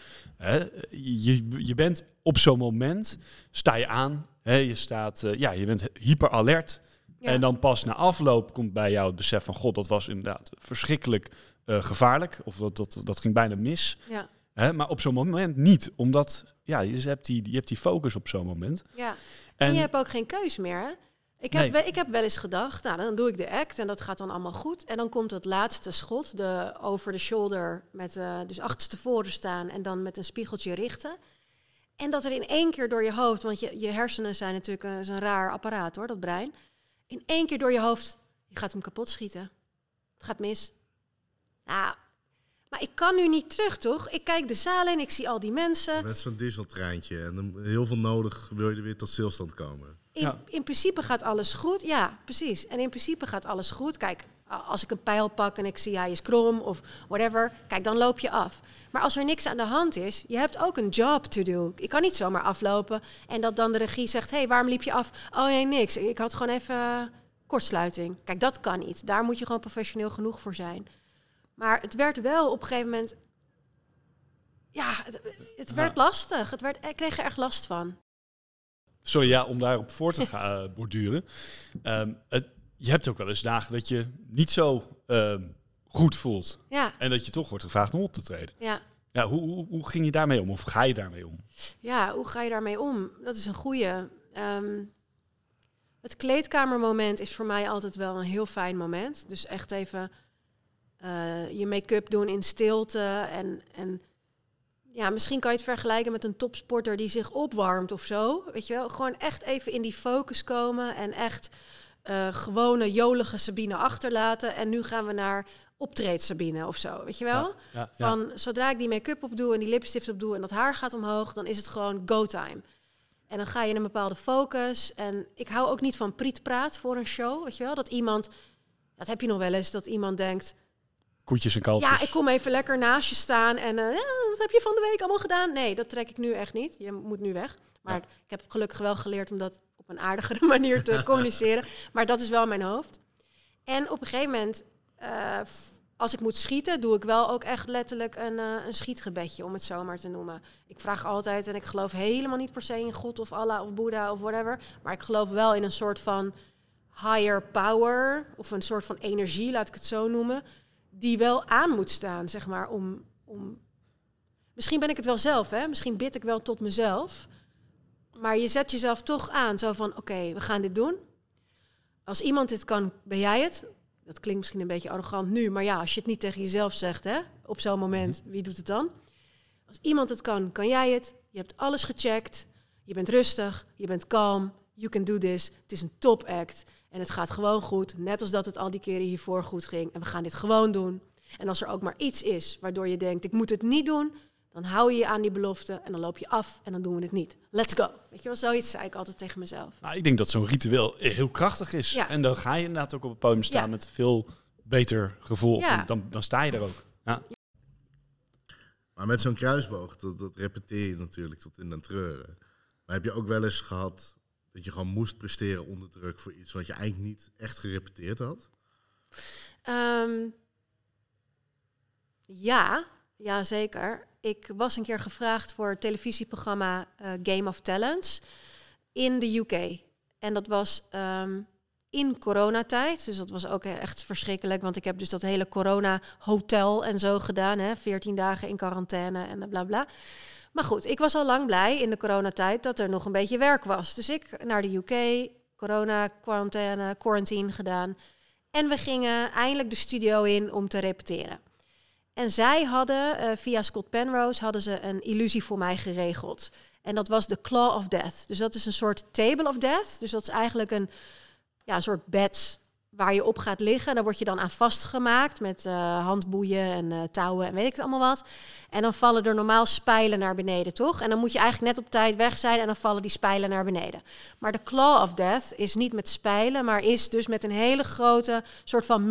Je bent op zo'n moment, sta je aan, je bent hyper alert. Ja. En dan pas na afloop komt bij jou het besef van, god, dat was inderdaad verschrikkelijk gevaarlijk. Of dat ging bijna mis. Ja. Maar op zo'n moment niet, omdat je hebt die focus op zo'n moment. Ja. En je hebt ook geen keus meer, hè? Ik heb wel eens gedacht, nou, dan doe ik de act en dat gaat dan allemaal goed. En dan komt het laatste schot, de over the shoulder, met dus achterstevoren staan en dan met een spiegeltje richten. En dat er in één keer door je hoofd, want je hersenen zijn natuurlijk een raar apparaat hoor, dat brein. In één keer door je hoofd, je gaat hem kapot schieten. Het gaat mis. Nou, maar ik kan nu niet terug, toch? Ik kijk de zaal in, ik zie al die mensen. Met zo'n dieseltreintje en dan heel veel nodig wil je er weer tot stilstand komen. In principe gaat alles goed. Ja, precies. En in principe gaat alles goed. Kijk, als ik een pijl pak en ik zie hij is krom of whatever, kijk, dan loop je af. Maar als er niks aan de hand is, je hebt ook een job to do. Ik kan niet zomaar aflopen en dat dan de regie zegt, hey, waarom liep je af? Oh nee, niks. Ik had gewoon even kortsluiting. Kijk, dat kan niet. Daar moet je gewoon professioneel genoeg voor zijn. Maar het werd wel op een gegeven moment, ja, het werd lastig. Ik kreeg er erg last van. Sorry, om daarop voor te gaan borduren. Je hebt ook wel eens dagen dat je niet zo goed voelt. Ja. En dat je toch wordt gevraagd om op te treden. Ja, hoe ging je daarmee om? Of ga je daarmee om? Ja, hoe ga je daarmee om? Dat is een goeie. Het kleedkamermoment is voor mij altijd wel een heel fijn moment. Dus echt even je make-up doen in stilte. En ja, misschien kan je het vergelijken met een topsporter die zich opwarmt of zo. Weet je wel? Gewoon echt even in die focus komen en echt gewone jolige Sabine achterlaten. En nu gaan we naar optreed Sabine of zo, weet je wel? Ja. Van zodra ik die make-up opdoe en die lipstift opdoe en dat haar gaat omhoog, dan is het gewoon go time. En dan ga je in een bepaalde focus. En ik hou ook niet van prietpraat voor een show, weet je wel? Dat iemand, dat heb je nog wel eens, dat iemand denkt, Koetjes en kalfjes. ja, ik kom even lekker naast je staan en wat heb je van de week allemaal gedaan? Nee, dat trek ik nu echt niet. Je moet nu weg. Maar ik heb gelukkig wel geleerd om dat op een aardigere manier te communiceren. Maar dat is wel mijn hoofd. En op een gegeven moment, als ik moet schieten, doe ik wel ook echt letterlijk een schietgebedje, om het zo maar te noemen. Ik vraag altijd, en ik geloof helemaal niet per se in God of Allah of Boeddha of whatever, maar ik geloof wel in een soort van higher power, of een soort van energie, laat ik het zo noemen, die wel aan moet staan, zeg maar, om... Misschien ben ik het wel zelf, hè? Misschien bid ik wel tot mezelf. Maar je zet jezelf toch aan, zo van, oké, we gaan dit doen. Als iemand dit kan, ben jij het. Dat klinkt misschien een beetje arrogant nu, maar ja, als je het niet tegen jezelf zegt, hè, op zo'n moment, wie doet het dan? Als iemand het kan, kan jij het. Je hebt alles gecheckt. Je bent rustig, je bent kalm. You can do this. Het is een top act. En het gaat gewoon goed, net als dat het al die keren hiervoor goed ging. En we gaan dit gewoon doen. En als er ook maar iets is waardoor je denkt, ik moet het niet doen, dan hou je je aan die belofte en dan loop je af en dan doen we het niet. Let's go. Weet je wel, zoiets zei ik altijd tegen mezelf. Nou, ik denk dat zo'n ritueel heel krachtig is. Ja. En dan ga je inderdaad ook op het podium staan met veel beter gevoel. Ja. Dan sta je er ook. Ja. Maar met zo'n kruisboog, dat repeteer je natuurlijk tot in den treuren. Maar heb je ook wel eens gehad dat je gewoon moest presteren onder druk voor iets wat je eigenlijk niet echt gerepeteerd had? Ja, zeker. Ik was een keer gevraagd voor het televisieprogramma Game of Talents in de UK. En dat was in coronatijd. Dus dat was ook echt verschrikkelijk. Want ik heb dus dat hele corona-hotel en zo gedaan. Hè? 14 dagen in quarantaine en bla bla. Maar goed, ik was al lang blij in de coronatijd dat er nog een beetje werk was. Dus ik naar de UK, quarantine gedaan. En we gingen eindelijk de studio in om te repeteren. En zij hadden, via Scott Penrose, hadden ze een illusie voor mij geregeld. En dat was de Claw of Death. Dus dat is een soort table of death. Dus dat is eigenlijk een soort bed waar je op gaat liggen. En daar word je dan aan vastgemaakt met handboeien en touwen en weet ik het allemaal wat. En dan vallen er normaal spijlen naar beneden, toch? En dan moet je eigenlijk net op tijd weg zijn en dan vallen die spijlen naar beneden. Maar de Claw of Death is niet met spijlen, maar is dus met een hele grote soort van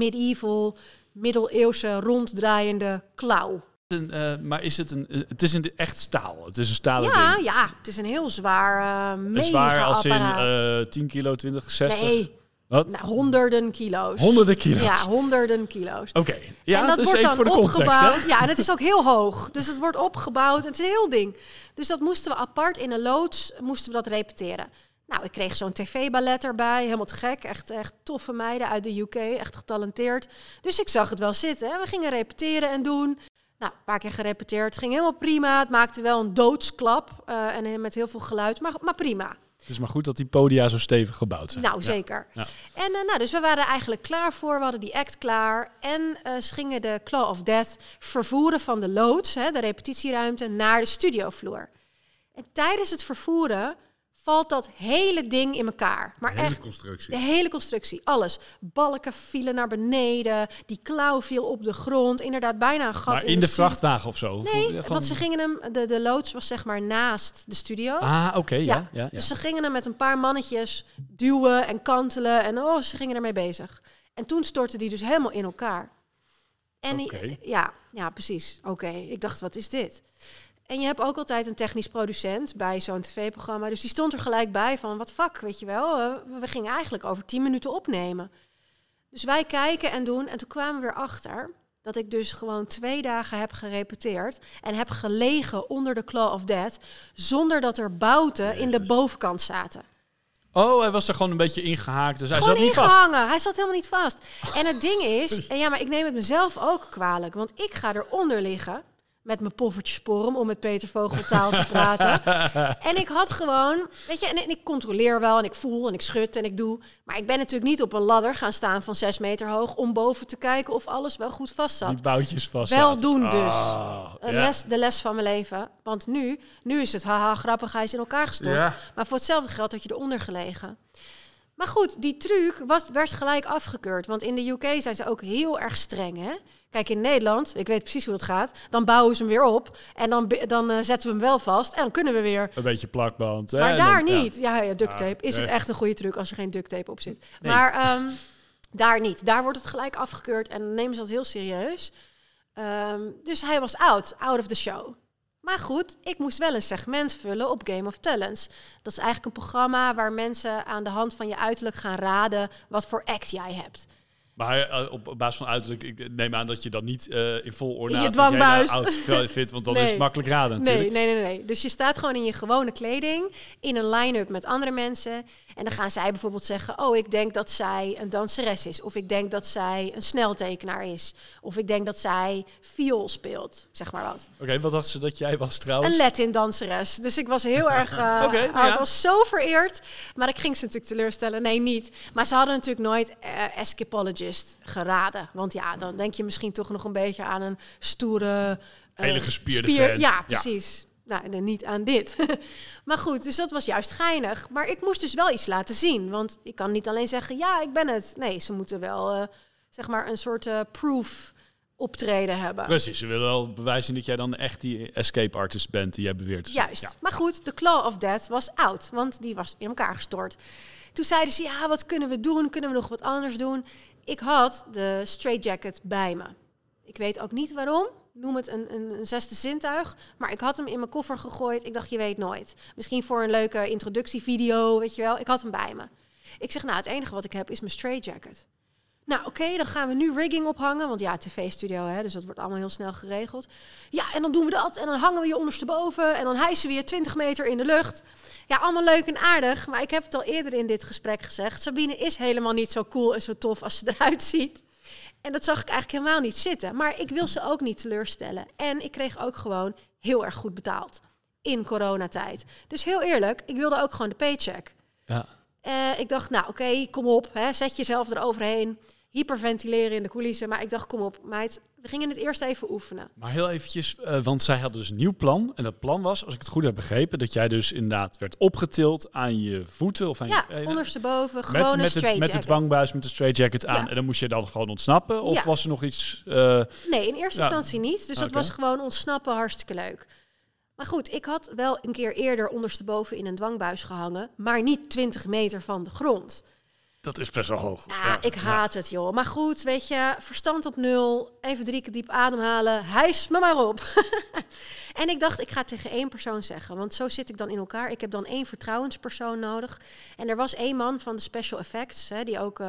middeleeuwse ronddraaiende klauw. Maar is het is echt staal? Het is een stalen ding? Ja, het is een heel zwaar mega zwaar als apparaat. in 10 kilo, 20, 60? Nee, Wat? nou, honderden kilo's. Honderden kilo's? Ja, honderden kilo's. Oké, ja, en dat dus wordt even dan voor de context. opgebouwd. Hè? Ja, en het is ook heel hoog. Dus het wordt opgebouwd en het is een heel ding. Dus dat moesten we apart in een loods dat repeteren. Nou, ik kreeg zo'n tv-ballet erbij, helemaal te gek. Echt toffe meiden uit de UK, echt getalenteerd. Dus ik zag het wel zitten. Hè. We gingen repeteren en doen. Nou, een paar keer gerepeteerd. Het ging helemaal prima. Het maakte wel een doodsklap en met heel veel geluid, maar prima. Het is maar goed dat die podia zo stevig gebouwd zijn. Nou, zeker. Ja. En dus we waren eigenlijk klaar voor. We hadden die act klaar. En ze gingen de Claw of Death vervoeren van de loods, de repetitieruimte, naar de studiovloer. En tijdens het vervoeren valt dat hele ding in elkaar. Maar De hele echt, constructie. de hele constructie, alles. Balken vielen naar beneden, die klauw viel op de grond. Inderdaad, bijna een gat Maar in in de de vrachtwagen of zo? Nee, want ze gingen hem... De loods was zeg maar naast de studio. Ah, oké, ja. Dus ze gingen hem met een paar mannetjes duwen en kantelen. En ze gingen ermee bezig. En toen stortte die dus helemaal in elkaar. En ja, precies. Oké, ik dacht, wat is dit? En je hebt ook altijd een technisch producent bij zo'n tv-programma. Dus die stond er gelijk bij van, wat fuck, weet je wel. We gingen eigenlijk over 10 minuten opnemen. Dus wij kijken en doen. En toen kwamen we weer achter dat ik dus gewoon 2 dagen heb gerepeteerd en heb gelegen onder de Claw of Death, zonder dat er bouten in de bovenkant zaten. Oh, hij was er gewoon een beetje ingehaakt, dus hij Gewoon zat niet vast. ingehangen. Hij zat helemaal niet vast. En het ding is, maar ik neem het mezelf ook kwalijk, want ik ga eronder liggen. met mijn poffertjesporum om met Peter Vogeltaal te praten. En ik had gewoon, weet je, en ik controleer wel en ik voel en ik schud en ik doe. Maar ik ben natuurlijk niet op een ladder gaan staan van 6 meter hoog om boven te kijken of alles wel goed vast zat. Die boutjes vast. Wel doen dus. De les van mijn leven. Want nu is het haha grappig, hij is in elkaar gestort. Ja. Maar voor hetzelfde geld had je eronder gelegen. Maar goed, die truc werd gelijk afgekeurd. Want in de UK zijn ze ook heel erg streng, hè? Kijk, in Nederland, ik weet precies hoe het gaat, dan bouwen ze hem weer op en dan zetten we hem wel vast en dan kunnen we weer. Een beetje plakband. Hè? Maar daar dan, niet. Ja, duct tape. Is het nee. echt een goede truc als er geen duct tape op zit. Nee. Maar daar niet. Daar wordt het gelijk afgekeurd en dan nemen ze dat heel serieus. Dus hij was out of the show. Maar goed, ik moest wel een segment vullen op Game of Talents. Dat is eigenlijk een programma waar mensen aan de hand van je uiterlijk gaan raden wat voor act jij hebt. Maar op basis van uiterlijk, ik neem aan dat je dan niet in vol ornaat in je dwangbuis outfit, want dan is het makkelijk raden natuurlijk. Nee. Dus je staat gewoon in je gewone kleding, in een line-up met andere mensen. En dan gaan zij bijvoorbeeld zeggen, oh, ik denk dat zij een danseres is. Of ik denk dat zij een sneltekenaar is. Of ik denk dat zij viool speelt, zeg maar wat. Oké, wat dacht ze dat jij was trouwens? Een Latin danseres. Dus ik was heel erg... Ik was zo vereerd. Maar ik ging ze natuurlijk teleurstellen. Nee, niet. Maar ze hadden natuurlijk nooit Escapologist geraden. Want ja, dan denk je misschien toch nog een beetje aan een stoere... hele gespierde vent. Ja, precies. Nou, en niet aan dit. Maar goed, dus dat was juist geinig. Maar ik moest dus wel iets laten zien. Want ik kan niet alleen zeggen, ja, ik ben het. Nee, ze moeten wel, zeg maar, een soort proof optreden hebben. Precies, ze willen wel bewijzen dat jij dan echt die escape artist bent die jij beweert. Juist. Ja. Maar goed, de Claw of Death was out. Want die was in elkaar gestort. Toen zeiden ze, ja, wat kunnen we doen? Kunnen we nog wat anders doen? Ik had de straitjacket bij me. Ik weet ook niet waarom. Noem het een zesde zintuig. Maar ik had hem in mijn koffer gegooid. Ik dacht, je weet nooit. Misschien voor een leuke introductievideo, weet je wel. Ik had hem bij me. Ik zeg, nou, het enige wat ik heb is mijn straitjacket. Nou, oké, dan gaan we nu rigging ophangen. Want ja, tv-studio, hè, dus dat wordt allemaal heel snel geregeld. Ja, en dan doen we dat. En dan hangen we je ondersteboven. En dan hijsen we je 20 meter in de lucht. Ja, allemaal leuk en aardig. Maar ik heb het al eerder in dit gesprek gezegd. Sabine is helemaal niet zo cool en zo tof als ze eruit ziet. En dat zag ik eigenlijk helemaal niet zitten. Maar ik wil ze ook niet teleurstellen. En ik kreeg ook gewoon heel erg goed betaald. In coronatijd. Dus heel eerlijk, ik wilde ook gewoon de paycheck. Ja. Ik dacht, nou oké, kom op. Hè, zet jezelf eroverheen. Hyperventileren in de coulissen. Maar ik dacht, kom op, meid. We gingen het eerst even oefenen. Maar heel eventjes, want zij hadden dus een nieuw plan. En dat plan was, als ik het goed heb begrepen, dat jij dus inderdaad werd opgetild aan je voeten. Of aan je ondersteboven, gewoon een straitjacket. Met de dwangbuis, met de straitjacket aan. Ja. En dan moest je dan gewoon ontsnappen? Of was er nog iets... Nee, in eerste instantie niet. Dus dat was gewoon ontsnappen, hartstikke leuk. Maar goed, ik had wel een keer eerder ondersteboven in een dwangbuis gehangen. Maar niet 20 meter van de grond. Dat is best wel hoog. Ja, ik haat het, joh. Maar goed, weet je, verstand op 0. Even 3 keer diep ademhalen. Hijs me maar op. En ik dacht, ik ga het tegen 1 persoon zeggen. Want zo zit ik dan in elkaar. Ik heb dan 1 vertrouwenspersoon nodig. En er was 1 man van de special effects, hè, die ook...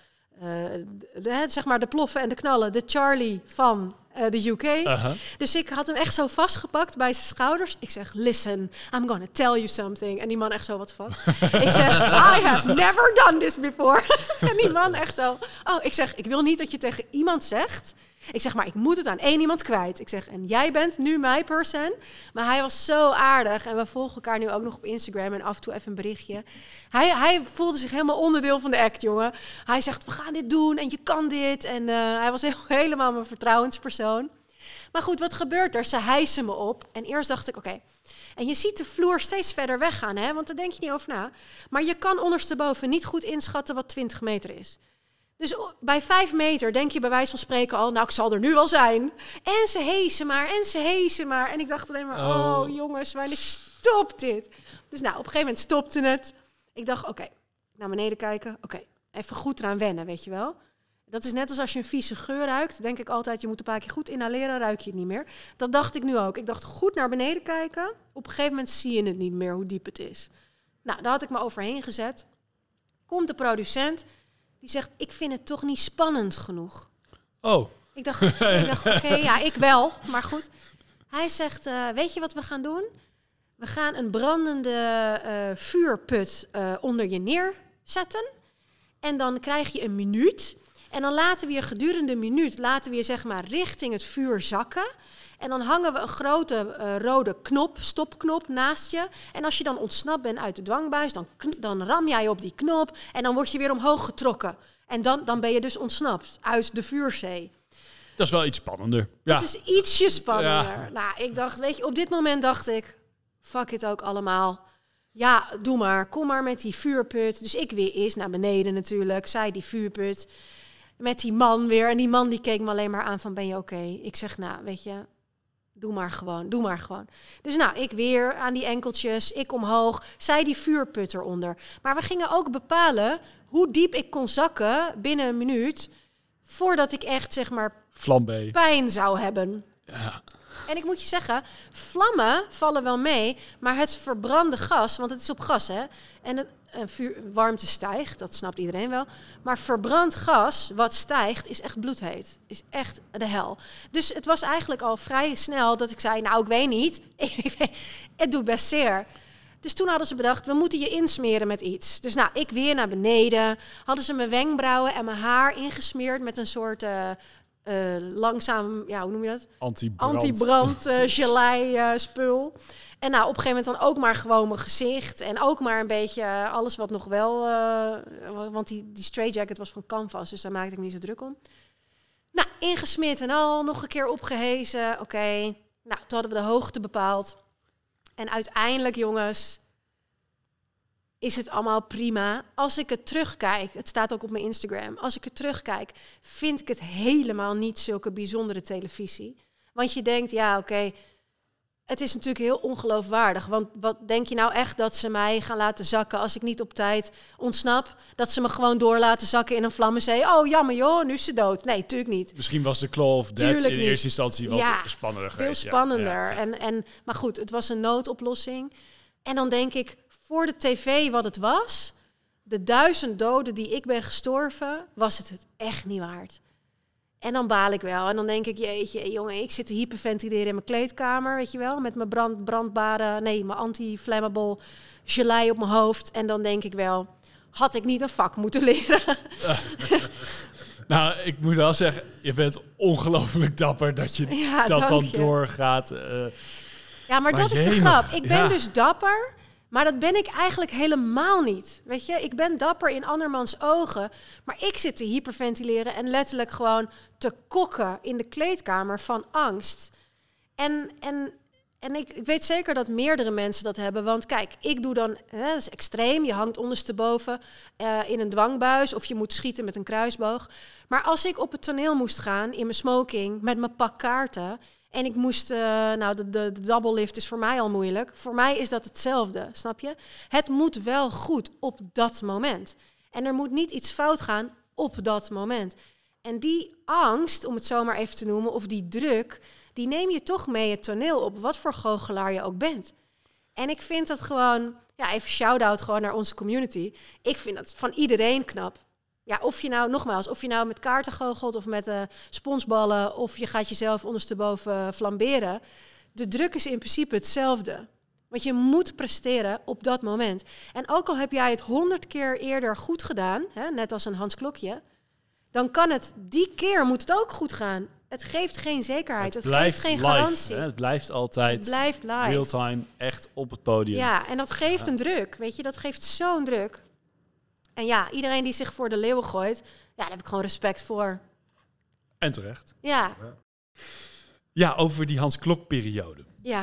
zeg maar de ploffen en de knallen. De Charlie van de UK. Uh-huh. Dus ik had hem echt zo vastgepakt bij zijn schouders. Ik zeg, listen, I'm gonna tell you something. En die man echt zo, what the fuck? Ik zeg, I have never done this before. En die man echt zo, oh, ik zeg, ik wil niet dat je tegen iemand zegt. Ik zeg, maar ik moet het aan 1 iemand kwijt. Ik zeg, en jij bent nu my person. Maar hij was zo aardig. En we volgen elkaar nu ook nog op Instagram en af en toe even een berichtje. Hij voelde zich helemaal onderdeel van de act, jongen. Hij zegt, we gaan dit doen en je kan dit. En hij was helemaal mijn vertrouwenspersoon. Maar goed, wat gebeurt er? Ze hijsen me op. En eerst dacht ik, oké. En je ziet de vloer steeds verder weggaan, hè? Want daar denk je niet over na. Maar je kan ondersteboven niet goed inschatten wat 20 meter is. Dus bij 5 meter denk je bij wijze van spreken al... nou, ik zal er nu wel zijn. En ze hezen maar. En ik dacht alleen maar, oh jongens, wanneer stopt dit? Dus nou, op een gegeven moment stopte het. Ik dacht, oké, naar beneden kijken. Oké, even goed eraan wennen, weet je wel. Dat is net als je een vieze geur ruikt. Denk ik altijd, je moet een paar keer goed inhaleren, ruik je het niet meer. Dat dacht ik nu ook. Ik dacht, goed naar beneden kijken. Op een gegeven moment zie je het niet meer, hoe diep het is. Nou, daar had ik me overheen gezet. Komt de producent... Die zegt, ik vind het toch niet spannend genoeg. Oh. Ik dacht oké, ja, ik wel. Maar goed. Hij zegt, weet je wat we gaan doen? We gaan een brandende vuurput onder je neerzetten. En dan krijg je een minuut. En dan laten we je gedurende een minuut, zeg maar, richting het vuur zakken. En dan hangen we een grote rode stopknop naast je. En als je dan ontsnapt bent uit de dwangbuis, dan ram jij op die knop en dan word je weer omhoog getrokken. En dan ben je dus ontsnapt uit de vuurzee. Dat is wel iets spannender. Ja. Het is ietsje spannender. Ja. Nou, ik dacht, weet je, op dit moment dacht ik, fuck it ook allemaal. Ja, doe maar, kom maar met die vuurput. Dus ik weer eerst naar beneden natuurlijk, zij die vuurput. Met die man weer. En die man die keek me alleen maar aan van, ben je oké? Ik zeg, nou, weet je, doe maar gewoon. Dus nou, ik weer aan die enkeltjes, ik omhoog, zij die vuurput eronder. Maar we gingen ook bepalen hoe diep ik kon zakken binnen een minuut, voordat ik echt, zeg maar, Flambé. pijn zou hebben. Ja. En ik moet je zeggen, vlammen vallen wel mee, maar het verbrande gas, want het is op gas, hè, en het warmte stijgt, dat snapt iedereen wel. Maar verbrand gas, wat stijgt, is echt bloedheet. Is echt de hel. Dus het was eigenlijk al vrij snel dat ik zei, nou, ik weet niet. Het doet best zeer. Dus toen hadden ze bedacht, we moeten je insmeren met iets. Dus nou, ik weer naar beneden. Hadden ze mijn wenkbrauwen en mijn haar ingesmeerd met een soort langzaam, ja, hoe noem je dat? Antibrand gelei spul. En nou, op een gegeven moment dan ook maar gewoon mijn gezicht. En ook maar een beetje alles wat nog wel... want die straitjacket was van canvas, dus daar maakte ik me niet zo druk om. Nou, ingesmeerd en al, nog een keer opgehezen. Oké. Nou, toen hadden we de hoogte bepaald. En uiteindelijk, jongens, is het allemaal prima. Als ik het terugkijk, het staat ook op mijn Instagram. Als ik het terugkijk, vind ik het helemaal niet zulke bijzondere televisie. Want je denkt, ja, oké, het is natuurlijk heel ongeloofwaardig. Want wat denk je nou echt dat ze mij gaan laten zakken als ik niet op tijd ontsnap? Dat ze me gewoon door laten zakken in een vlammenzee? Oh, jammer joh, nu is ze dood. Nee, tuurlijk niet. Misschien was de Claw of Death in eerste instantie wat spannender geweest. Veel spannender. Ja. Maar goed, het was een noodoplossing. En dan denk ik, voor de tv wat het was, de 1000 doden die ik ben gestorven, was het echt niet waard. En dan baal ik wel. En dan denk ik, jeetje, jongen, ik zit te hyperventileren in mijn kleedkamer, weet je wel, met mijn mijn anti-flammable gelei op mijn hoofd. En dan denk ik wel, had ik niet een vak moeten leren? Nou, ik moet wel zeggen, je bent ongelooflijk dapper dat je dan doorgaat. Ja, maar dat is de grap. Ik ben dus dapper, maar dat ben ik eigenlijk helemaal niet. Weet je, ik ben dapper in andermans ogen, maar ik zit te hyperventileren en letterlijk gewoon te kokken in de kleedkamer van angst. En ik weet zeker dat meerdere mensen dat hebben. Want kijk, ik doe dan, dat is extreem. Je hangt ondersteboven in een dwangbuis of je moet schieten met een kruisboog. Maar als ik op het toneel moest gaan in mijn smoking met mijn pak kaarten en ik moest, de double lift is voor mij al moeilijk. Voor mij is dat hetzelfde, snap je? Het moet wel goed op dat moment. En er moet niet iets fout gaan op dat moment. En die angst, om het zo maar even te noemen, of die druk, die neem je toch mee het toneel op, wat voor goochelaar je ook bent. En ik vind dat gewoon, ja, even shout-out gewoon naar onze community. Ik vind dat van iedereen knap. Ja, of je nou met kaarten goochelt of met sponsballen, of je gaat jezelf ondersteboven flamberen. De druk is in principe hetzelfde. Want je moet presteren op dat moment. En ook al heb jij het 100 keer eerder goed gedaan, hè, net als een Hans Klokje, dan kan het, die keer moet het ook goed gaan. Het geeft geen zekerheid. Het geeft geen garantie. Hè? Het blijft altijd live. Real-time, echt op het podium. Ja, en dat geeft een druk. Weet je, dat geeft zo'n druk. En ja, iedereen die zich voor de leeuwen gooit, ja, daar heb ik gewoon respect voor. En terecht. Ja. Ja, over die Hans Klok-periode. Ja.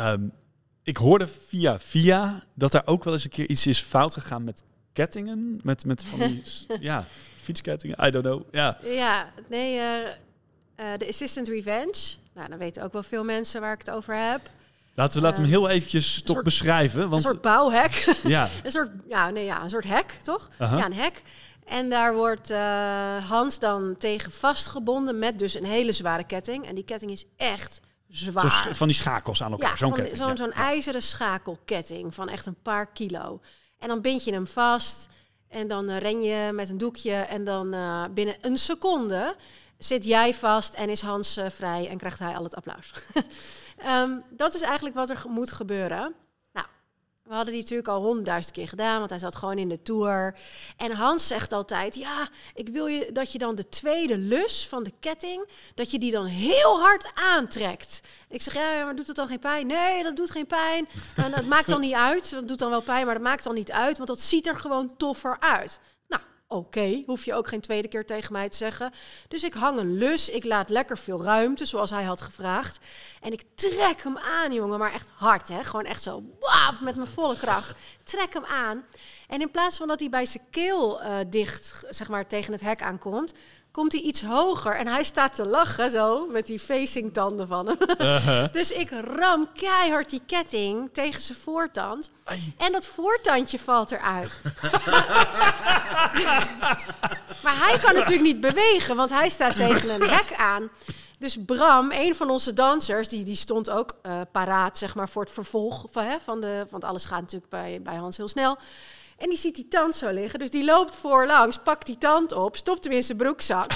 Ik hoorde via dat er ook wel eens een keer iets is fout gegaan met kettingen. Met van die fietskettingen, I don't know. Ja, nee, de Assistant Revenge. Nou, dan weten ook wel veel mensen waar ik het over heb. Laten we hem heel eventjes toch beschrijven. Want een soort bouwhek. Ja. een soort hek, toch? Uh-huh. Ja, een hek. En daar wordt Hans dan tegen vastgebonden met dus een hele zware ketting. En die ketting is echt zwaar. Van die schakels aan elkaar, zo'n ketting. Zo'n ijzeren schakelketting van echt een paar kilo. En dan bind je hem vast en dan ren je met een doekje en dan binnen een seconde zit jij vast en is Hans vrij en krijgt hij al het applaus. Dat is eigenlijk wat er moet gebeuren. Nou, We hadden die natuurlijk al 100.000 keer gedaan, want hij zat gewoon in de tour. En Hans zegt altijd, ja, ik wil je dat je dan de tweede lus van de ketting, dat je die dan heel hard aantrekt. Ik zeg, ja, maar doet het dan geen pijn? Nee, dat doet geen pijn. En dat maakt dan niet uit. Dat doet dan wel pijn, maar dat maakt dan niet uit, want dat ziet er gewoon toffer uit. Oké, hoef je ook geen tweede keer tegen mij te zeggen. Dus ik hang een lus, ik laat lekker veel ruimte, zoals hij had gevraagd. En ik trek hem aan, jongen, maar echt hard, hè. Gewoon echt zo, wap, met mijn volle kracht. Trek hem aan. En in plaats van dat hij bij zijn keel dicht, zeg maar, tegen het hek aankomt, komt hij iets hoger. En hij staat te lachen, zo, met die facing-tanden van hem. Dus ik ram keihard die ketting tegen zijn voortand. En dat voortandje valt eruit. Maar hij kan natuurlijk niet bewegen, want hij staat tegen een hek aan. Dus Bram, een van onze dansers, die stond ook paraat, zeg maar, voor het vervolg want alles gaat natuurlijk bij Hans heel snel. En die ziet die tand zo liggen, dus die loopt voorlangs, pakt die tand op, stopt hem in zijn broekzak.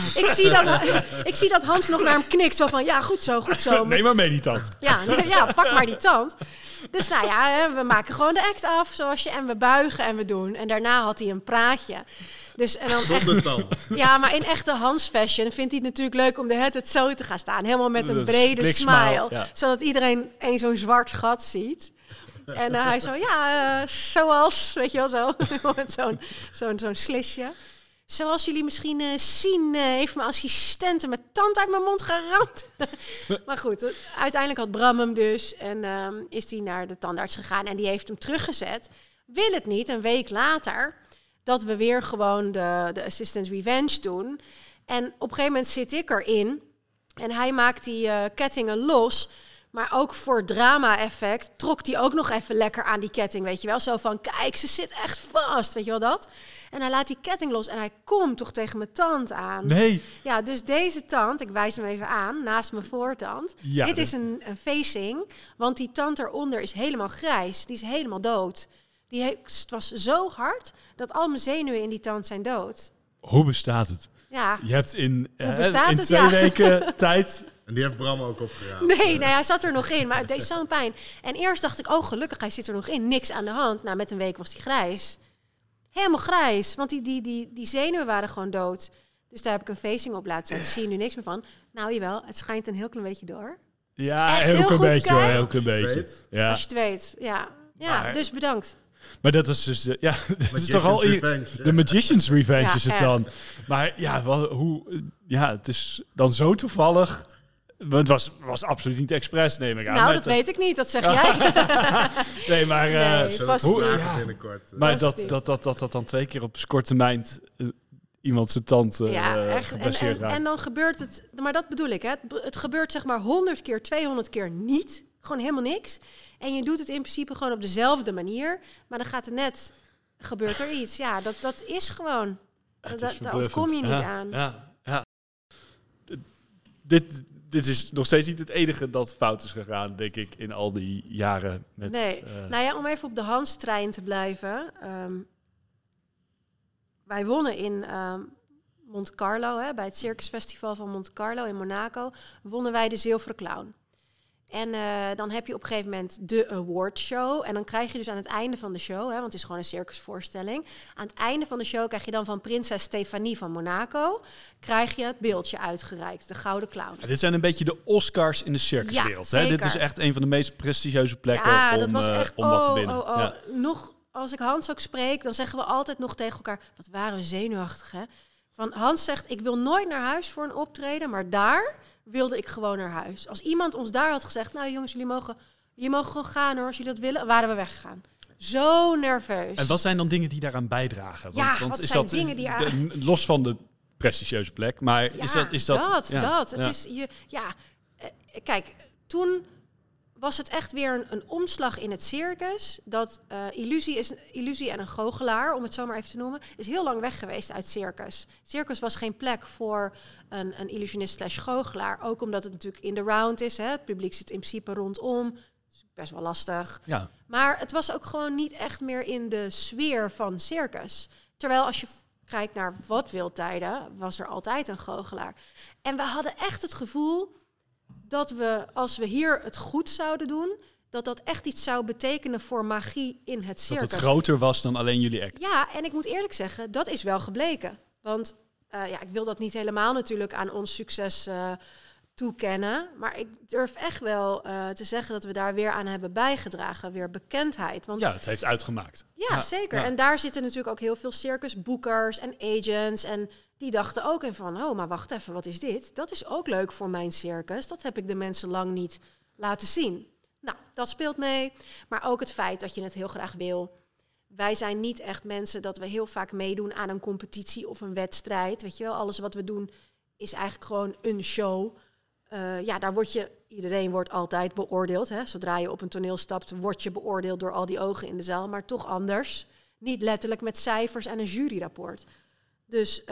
Ik zie dat Hans nog naar hem knikt, zo van, ja, goed zo, goed zo. Neem maar mee die tand. Ja, pak maar die tand. Dus nou ja, we maken gewoon de act af, en we buigen en we doen. En daarna had hij een praatje. Dus, en dan zonder tand. Ja, maar in echte Hans fashion vindt hij het natuurlijk leuk om de het zo te gaan staan. Helemaal met een brede smile, ja. Zodat iedereen zo'n zwart gat ziet. En hij zo, ja, zoals, weet je wel, zo. Met zo'n slisje. Zoals jullie misschien zien, heeft mijn assistente met tand uit mijn mond geramd. Maar goed, uiteindelijk had Bram hem dus. En is hij naar de tandarts gegaan en die heeft hem teruggezet. Wil het niet, een week later, dat we weer gewoon de assistant revenge doen. En op een gegeven moment zit ik erin. En hij maakt die kettingen los. Maar ook voor drama-effect trok hij ook nog even lekker aan die ketting, weet je wel. Zo van, kijk, ze zit echt vast, weet je wel dat? En hij laat die ketting los en hij komt toch tegen mijn tand aan. Nee. Ja, dus deze tand, ik wijs hem even aan, naast mijn voortand. Ja, dit is een facing, want die tand eronder is helemaal grijs. Die is helemaal dood. Het was zo hard dat al mijn zenuwen in die tand zijn dood. Hoe bestaat het? Ja. Je hebt in 2 weken tijd... En die heeft Bram ook opgeraapt. Nee, hij zat er nog in, maar het deed zo'n pijn. En eerst dacht ik, oh gelukkig, hij zit er nog in. Niks aan de hand. Nou, met een week was hij grijs. Helemaal grijs, want die zenuwen waren gewoon dood. Dus daar heb ik een facing op laten zetten. Zie je nu niks meer van. Nou, jawel, het schijnt een heel klein beetje door. Ja, heel klein beetje hoor, heel klein beetje. Ja. Als je het weet, ja. Maar, dus bedankt. Maar dat is dus, dat is toch al de Magician's Revenge is het dan. Maar ja, het is dan zo toevallig. Het was absoluut niet expres, neem ik aan. Nou, dat weet ik niet, dat zeg jij. Nee, maar... binnenkort. Maar dat dan 2 keer op korte termijn iemand zijn tand geblesseerd raakt. En dan gebeurt het... Maar dat bedoel ik, hè. Het gebeurt zeg maar 100 keer, 200 keer niet. Gewoon helemaal niks. En je doet het in principe gewoon op dezelfde manier. Maar dan gebeurt er iets. Ja, dat is gewoon... Daar ontkom je niet aan. Ja. Dit is nog steeds niet het enige dat fout is gegaan, denk ik, in al die jaren. Nee. Nou ja, om even op de Hans-trein te blijven. Wij wonnen in Monte Carlo, bij het Circusfestival van Monte Carlo in Monaco, wonnen wij de Zilveren Clown. En dan heb je op een gegeven moment de awardshow. En dan krijg je dus aan het einde van de show, want het is gewoon een circusvoorstelling. Aan het einde van de show krijg je dan van prinses Stefanie van Monaco, krijg je het beeldje uitgereikt, de Gouden Clown. Ja, dit zijn een beetje de Oscars in de circuswereld. Ja, dit is echt een van de meest prestigieuze plekken om wat te winnen. Ja. Nog, als ik Hans ook spreek, dan zeggen we altijd nog tegen elkaar, wat waren we zenuwachtig, hè? Van Hans zegt, ik wil nooit naar huis voor een optreden, maar daar wilde ik gewoon naar huis. Als iemand ons daar had gezegd, nou jongens, jullie mogen gewoon gaan hoor, als jullie dat willen, waren we weggegaan. Zo nerveus. En wat zijn dan dingen die daaraan bijdragen? Want wat is zijn dat dingen die los van de prestigieuze plek, maar is dat... Het is kijk, toen was het echt weer een omslag in het circus. Dat illusie en een goochelaar, om het zo maar even te noemen, is heel lang weg geweest uit circus. Circus was geen plek voor een illusionist/goochelaar. Ook omdat het natuurlijk in de round is. Hè. Het publiek zit in principe rondom. Dus best wel lastig. Ja. Maar het was ook gewoon niet echt meer in de sfeer van circus. Terwijl als je kijkt naar vaudeville-tijden, was er altijd een goochelaar. En we hadden echt het gevoel dat we, als we hier het goed zouden doen, dat echt iets zou betekenen voor magie in het circus. Dat het groter was dan alleen jullie act. Ja, en ik moet eerlijk zeggen, dat is wel gebleken. Want ik wil dat niet helemaal natuurlijk aan ons succes toekennen. Maar ik durf echt wel te zeggen dat we daar weer aan hebben bijgedragen. Weer bekendheid. Want Ja, het heeft uitgemaakt. ja, zeker. Ja. En daar zitten natuurlijk ook heel veel circusboekers en agents. En die dachten ook even van, oh, maar wacht even, wat is dit? Dat is ook leuk voor mijn circus. Dat heb ik de mensen lang niet laten zien. Nou, dat speelt mee. Maar ook het feit dat je het heel graag wil. Wij zijn niet echt mensen dat we heel vaak meedoen aan een competitie of een wedstrijd. Weet je wel, alles wat we doen is eigenlijk gewoon een show. Iedereen wordt altijd beoordeeld. Hè? Zodra je op een toneel stapt, word je beoordeeld door al die ogen in de zaal. Maar toch anders. Niet letterlijk met cijfers en een juryrapport. Dus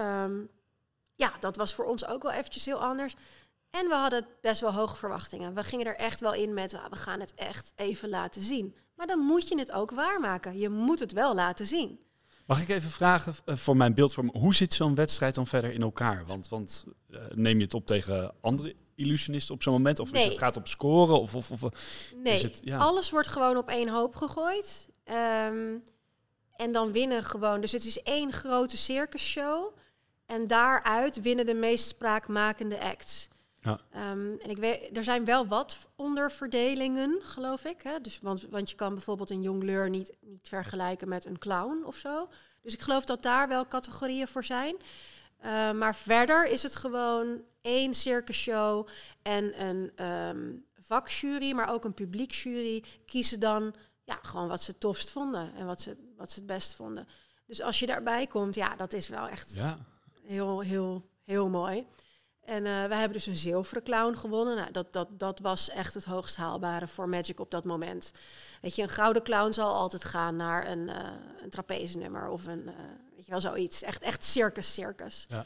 dat was voor ons ook wel eventjes heel anders. En we hadden best wel hoge verwachtingen. We gingen er echt wel in met, we gaan het echt even laten zien. Maar dan moet je het ook waarmaken. Je moet het wel laten zien. Mag ik even vragen voor mijn beeldvorm, hoe zit zo'n wedstrijd dan verder in elkaar? Want neem je het op tegen andere illusionisten op zo'n moment? Of Nee. gaat het op scoren? Of Nee, is het, ja. alles wordt gewoon op één hoop gegooid. En dan winnen gewoon. Dus het is één grote circusshow. En daaruit winnen de meest spraakmakende acts. Ja. En ik weet, er zijn wel wat onderverdelingen, geloof ik. Hè? Dus, want je kan bijvoorbeeld een jongleur niet vergelijken met een clown of zo. Dus ik geloof dat daar wel categorieën voor zijn. Maar verder is het gewoon één circusshow en een vakjury, maar ook een publiekjury kiezen dan gewoon wat ze het tofst vonden en wat ze het best vonden. Dus als je daarbij komt, dat is wel echt heel, heel, heel mooi. En we hebben dus een zilveren clown gewonnen. Nou, dat was echt het hoogst haalbare voor Magic op dat moment. Weet je, een gouden clown zal altijd gaan naar een trapezenummer of weet je wel, zoiets. Echt circus. Ja.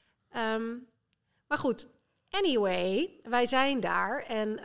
Maar goed, anyway, wij zijn daar. En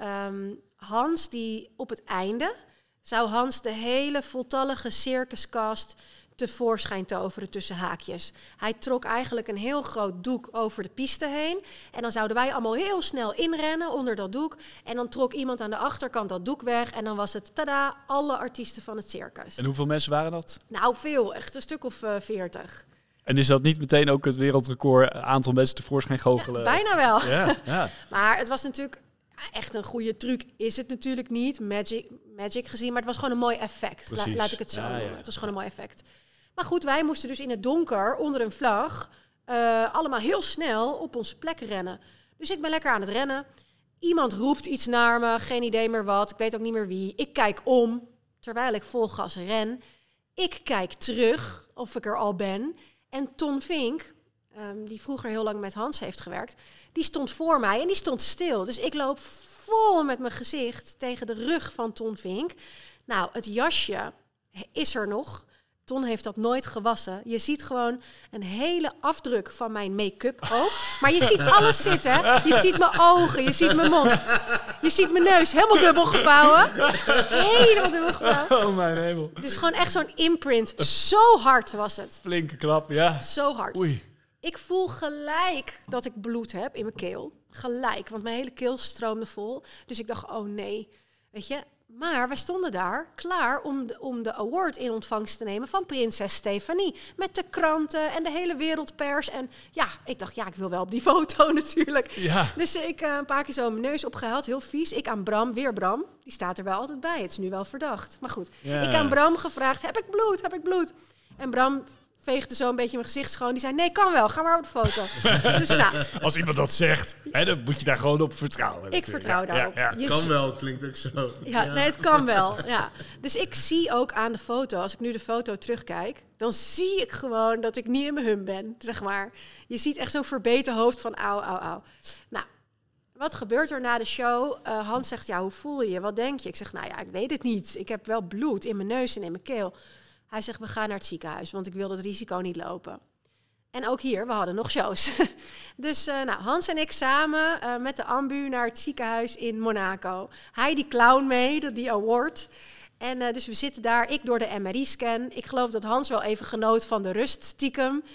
Hans, die op het einde, zou Hans de hele voltallige circuscast tevoorschijn toveren tussen haakjes. Hij trok eigenlijk een heel groot doek over de piste heen. En dan zouden wij allemaal heel snel inrennen onder dat doek. En dan trok iemand aan de achterkant dat doek weg. En dan was het, tada, alle artiesten van het circus. En hoeveel mensen waren dat? Nou, veel. Echt een stuk of 40. En is dat niet meteen ook het wereldrecord aantal mensen tevoorschijn goochelen? Ja, bijna wel. Ja. Maar het was natuurlijk echt een goede truc. Is het natuurlijk niet, Magic gezien. Maar het was gewoon een mooi effect. Laat ik het zo noemen. Het was gewoon een mooi effect. Maar goed, wij moesten dus in het donker onder een vlag allemaal heel snel op onze plek rennen. Dus ik ben lekker aan het rennen. Iemand roept iets naar me, geen idee meer wat. Ik weet ook niet meer wie. Ik kijk om, terwijl ik vol gas ren. Ik kijk terug of ik er al ben. En Ton Vink, die vroeger heel lang met Hans heeft gewerkt, die stond voor mij en die stond stil. Dus ik loop vol met mijn gezicht tegen de rug van Ton Vink. Nou, het jasje is er nog. Ton heeft dat nooit gewassen. Je ziet gewoon een hele afdruk van mijn make-up hoofd. Maar je ziet alles zitten. Je ziet mijn ogen, je ziet mijn mond. Je ziet mijn neus helemaal dubbel gevouwen. Helemaal dubbel gevouwen. Oh mijn hemel. Dus gewoon echt zo'n imprint. Zo hard was het. Flinke klap, ja. Zo hard. Oei. Ik voel gelijk dat ik bloed heb in mijn keel. Gelijk, want mijn hele keel stroomde vol. Dus ik dacht, oh nee. Weet je... Maar wij stonden daar klaar om de award in ontvangst te nemen van prinses Stefanie. Met de kranten en de hele wereldpers. En ik dacht, ik wil wel op die foto natuurlijk. Ja. Dus ik een paar keer zo mijn neus opgehaald, heel vies. Ik aan Bram, weer Bram. Die staat er wel altijd bij. Het is nu wel verdacht. Maar goed, ik aan Bram gevraagd, heb ik bloed? En Bram veegde zo een beetje mijn gezicht schoon. Die zei, nee, kan wel, ga maar op de foto. Dus, als iemand dat zegt, dan moet je daar gewoon op vertrouwen. Ik vertrouw daarop. Ja. Kan wel, klinkt ook zo. Ja, nee, het kan wel. Ja. Dus ik zie ook aan de foto, als ik nu de foto terugkijk, dan zie ik gewoon dat ik niet in mijn hum ben, zeg maar. Je ziet echt zo'n verbeten hoofd van au. Nou, wat gebeurt er na de show? Hans zegt, hoe voel je? Wat denk je? Ik zeg, ik weet het niet. Ik heb wel bloed in mijn neus en in mijn keel. Hij zegt, we gaan naar het ziekenhuis, want ik wil dat risico niet lopen. En ook hier, we hadden nog shows. Dus Hans en ik samen met de ambu naar het ziekenhuis in Monaco. Hij die clown mee, die award. En dus we zitten daar, ik door de MRI-scan. Ik geloof dat Hans wel even genoot van de rust stiekem.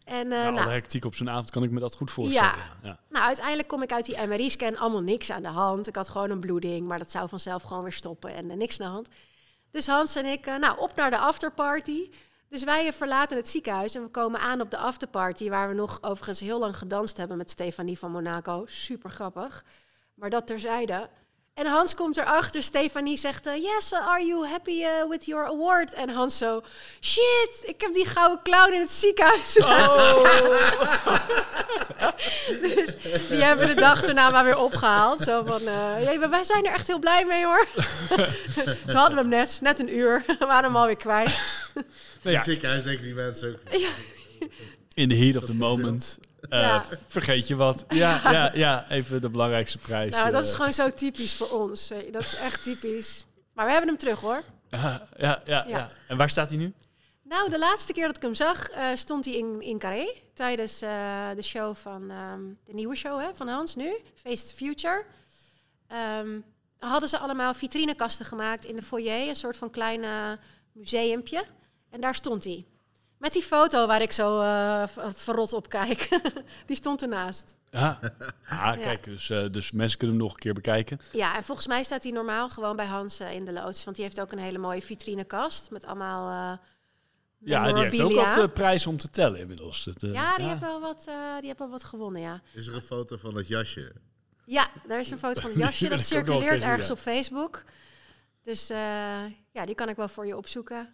En, Alle hectiek op zo'n avond kan ik me dat goed voorstellen. Ja. Nou, uiteindelijk kom ik uit die MRI-scan, allemaal niks aan de hand. Ik had gewoon een bloeding, maar dat zou vanzelf gewoon weer stoppen en niks aan de hand. Dus Hans en ik, op naar de afterparty. Dus wij verlaten het ziekenhuis en we komen aan op de afterparty, waar we nog overigens heel lang gedanst hebben met Stefanie van Monaco. Super grappig. Maar dat terzijde. En Hans komt erachter. Stefanie zegt, yes, are you happy with your award? En Hans zo, shit, ik heb die gouden clown in het ziekenhuis laten staan. Dus die hebben de dag erna maar weer opgehaald. Zo van, wij zijn er echt heel blij mee, hoor. Toen hadden we hem net een uur. We waren hem alweer kwijt. In het ziekenhuis denken die mensen ook. Ja. In the heat of the moment. Vergeet je wat. Ja, even de belangrijkste prijs. Nou, dat is gewoon zo typisch voor ons. Dat is echt typisch. Maar we hebben hem terug, hoor. Ja. En waar staat hij nu? Nou, de laatste keer dat ik hem zag, stond hij in Carré. Tijdens de show van de nieuwe show van Hans nu. Face the Future. Hadden ze allemaal vitrinekasten gemaakt in de foyer. Een soort van klein museumpje. En daar stond hij. Met die foto waar ik zo verrot op kijk. Die stond ernaast. Kijk, dus mensen kunnen hem nog een keer bekijken. Ja, en volgens mij staat hij normaal gewoon bij Hans in de loods. Want die heeft ook een hele mooie vitrinekast met allemaal die heeft ook wat prijzen om te tellen inmiddels. Die hebben wel wat gewonnen, ja. Is er een foto van het jasje? Ja, daar is een foto van het jasje. Dat circuleert ergens op Facebook. Dus die kan ik wel voor je opzoeken.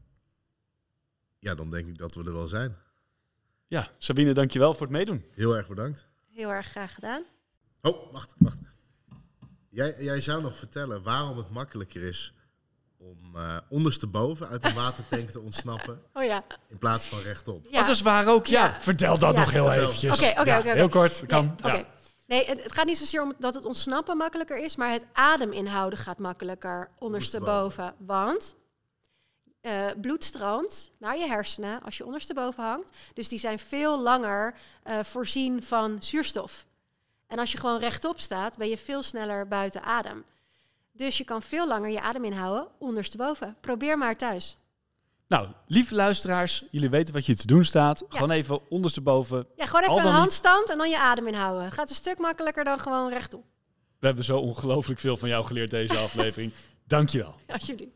Ja, dan denk ik dat we er wel zijn. Ja, Sabine, dankjewel voor het meedoen. Heel erg bedankt. Heel erg graag gedaan. Oh, wacht. Jij zou nog vertellen waarom het makkelijker is om ondersteboven uit een watertank te ontsnappen. Oh ja. In plaats van rechtop. Ja. Dat is waar ook, ja. Vertel dat nog heel eventjes. Oké. Heel kort, kan. Nee, okay. Nee, het gaat niet zozeer om dat het ontsnappen makkelijker is, maar het adem inhouden gaat makkelijker ondersteboven. Want bloed stroomt naar je hersenen als je ondersteboven hangt. Dus die zijn veel langer voorzien van zuurstof. En als je gewoon rechtop staat, ben je veel sneller buiten adem. Dus je kan veel langer je adem inhouden ondersteboven. Probeer maar thuis. Nou, lieve luisteraars, jullie weten wat je te doen staat. Ja. Gewoon even ondersteboven. Ja, gewoon even een handstand en dan je adem inhouden. Gaat een stuk makkelijker dan gewoon rechtop. We hebben zo ongelooflijk veel van jou geleerd deze aflevering. Dankjewel. Alsjeblieft.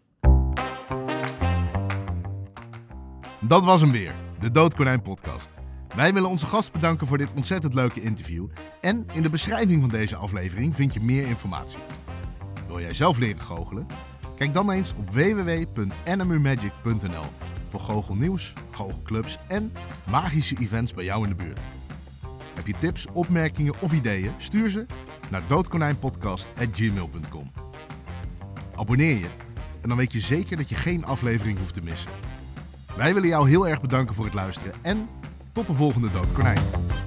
Dat was hem weer, de Doodkonijn podcast. Wij willen onze gast bedanken voor dit ontzettend leuke interview. En in de beschrijving van deze aflevering vind je meer informatie. Wil jij zelf leren goochelen? Kijk dan eens op www.nmumagic.nl voor goochelnieuws, goochelclubs en magische events bij jou in de buurt. Heb je tips, opmerkingen of ideeën? Stuur ze naar doodkonijnpodcast@gmail.com. Abonneer je en dan weet je zeker dat je geen aflevering hoeft te missen. Wij willen jou heel erg bedanken voor het luisteren en tot de volgende Doodkonijn.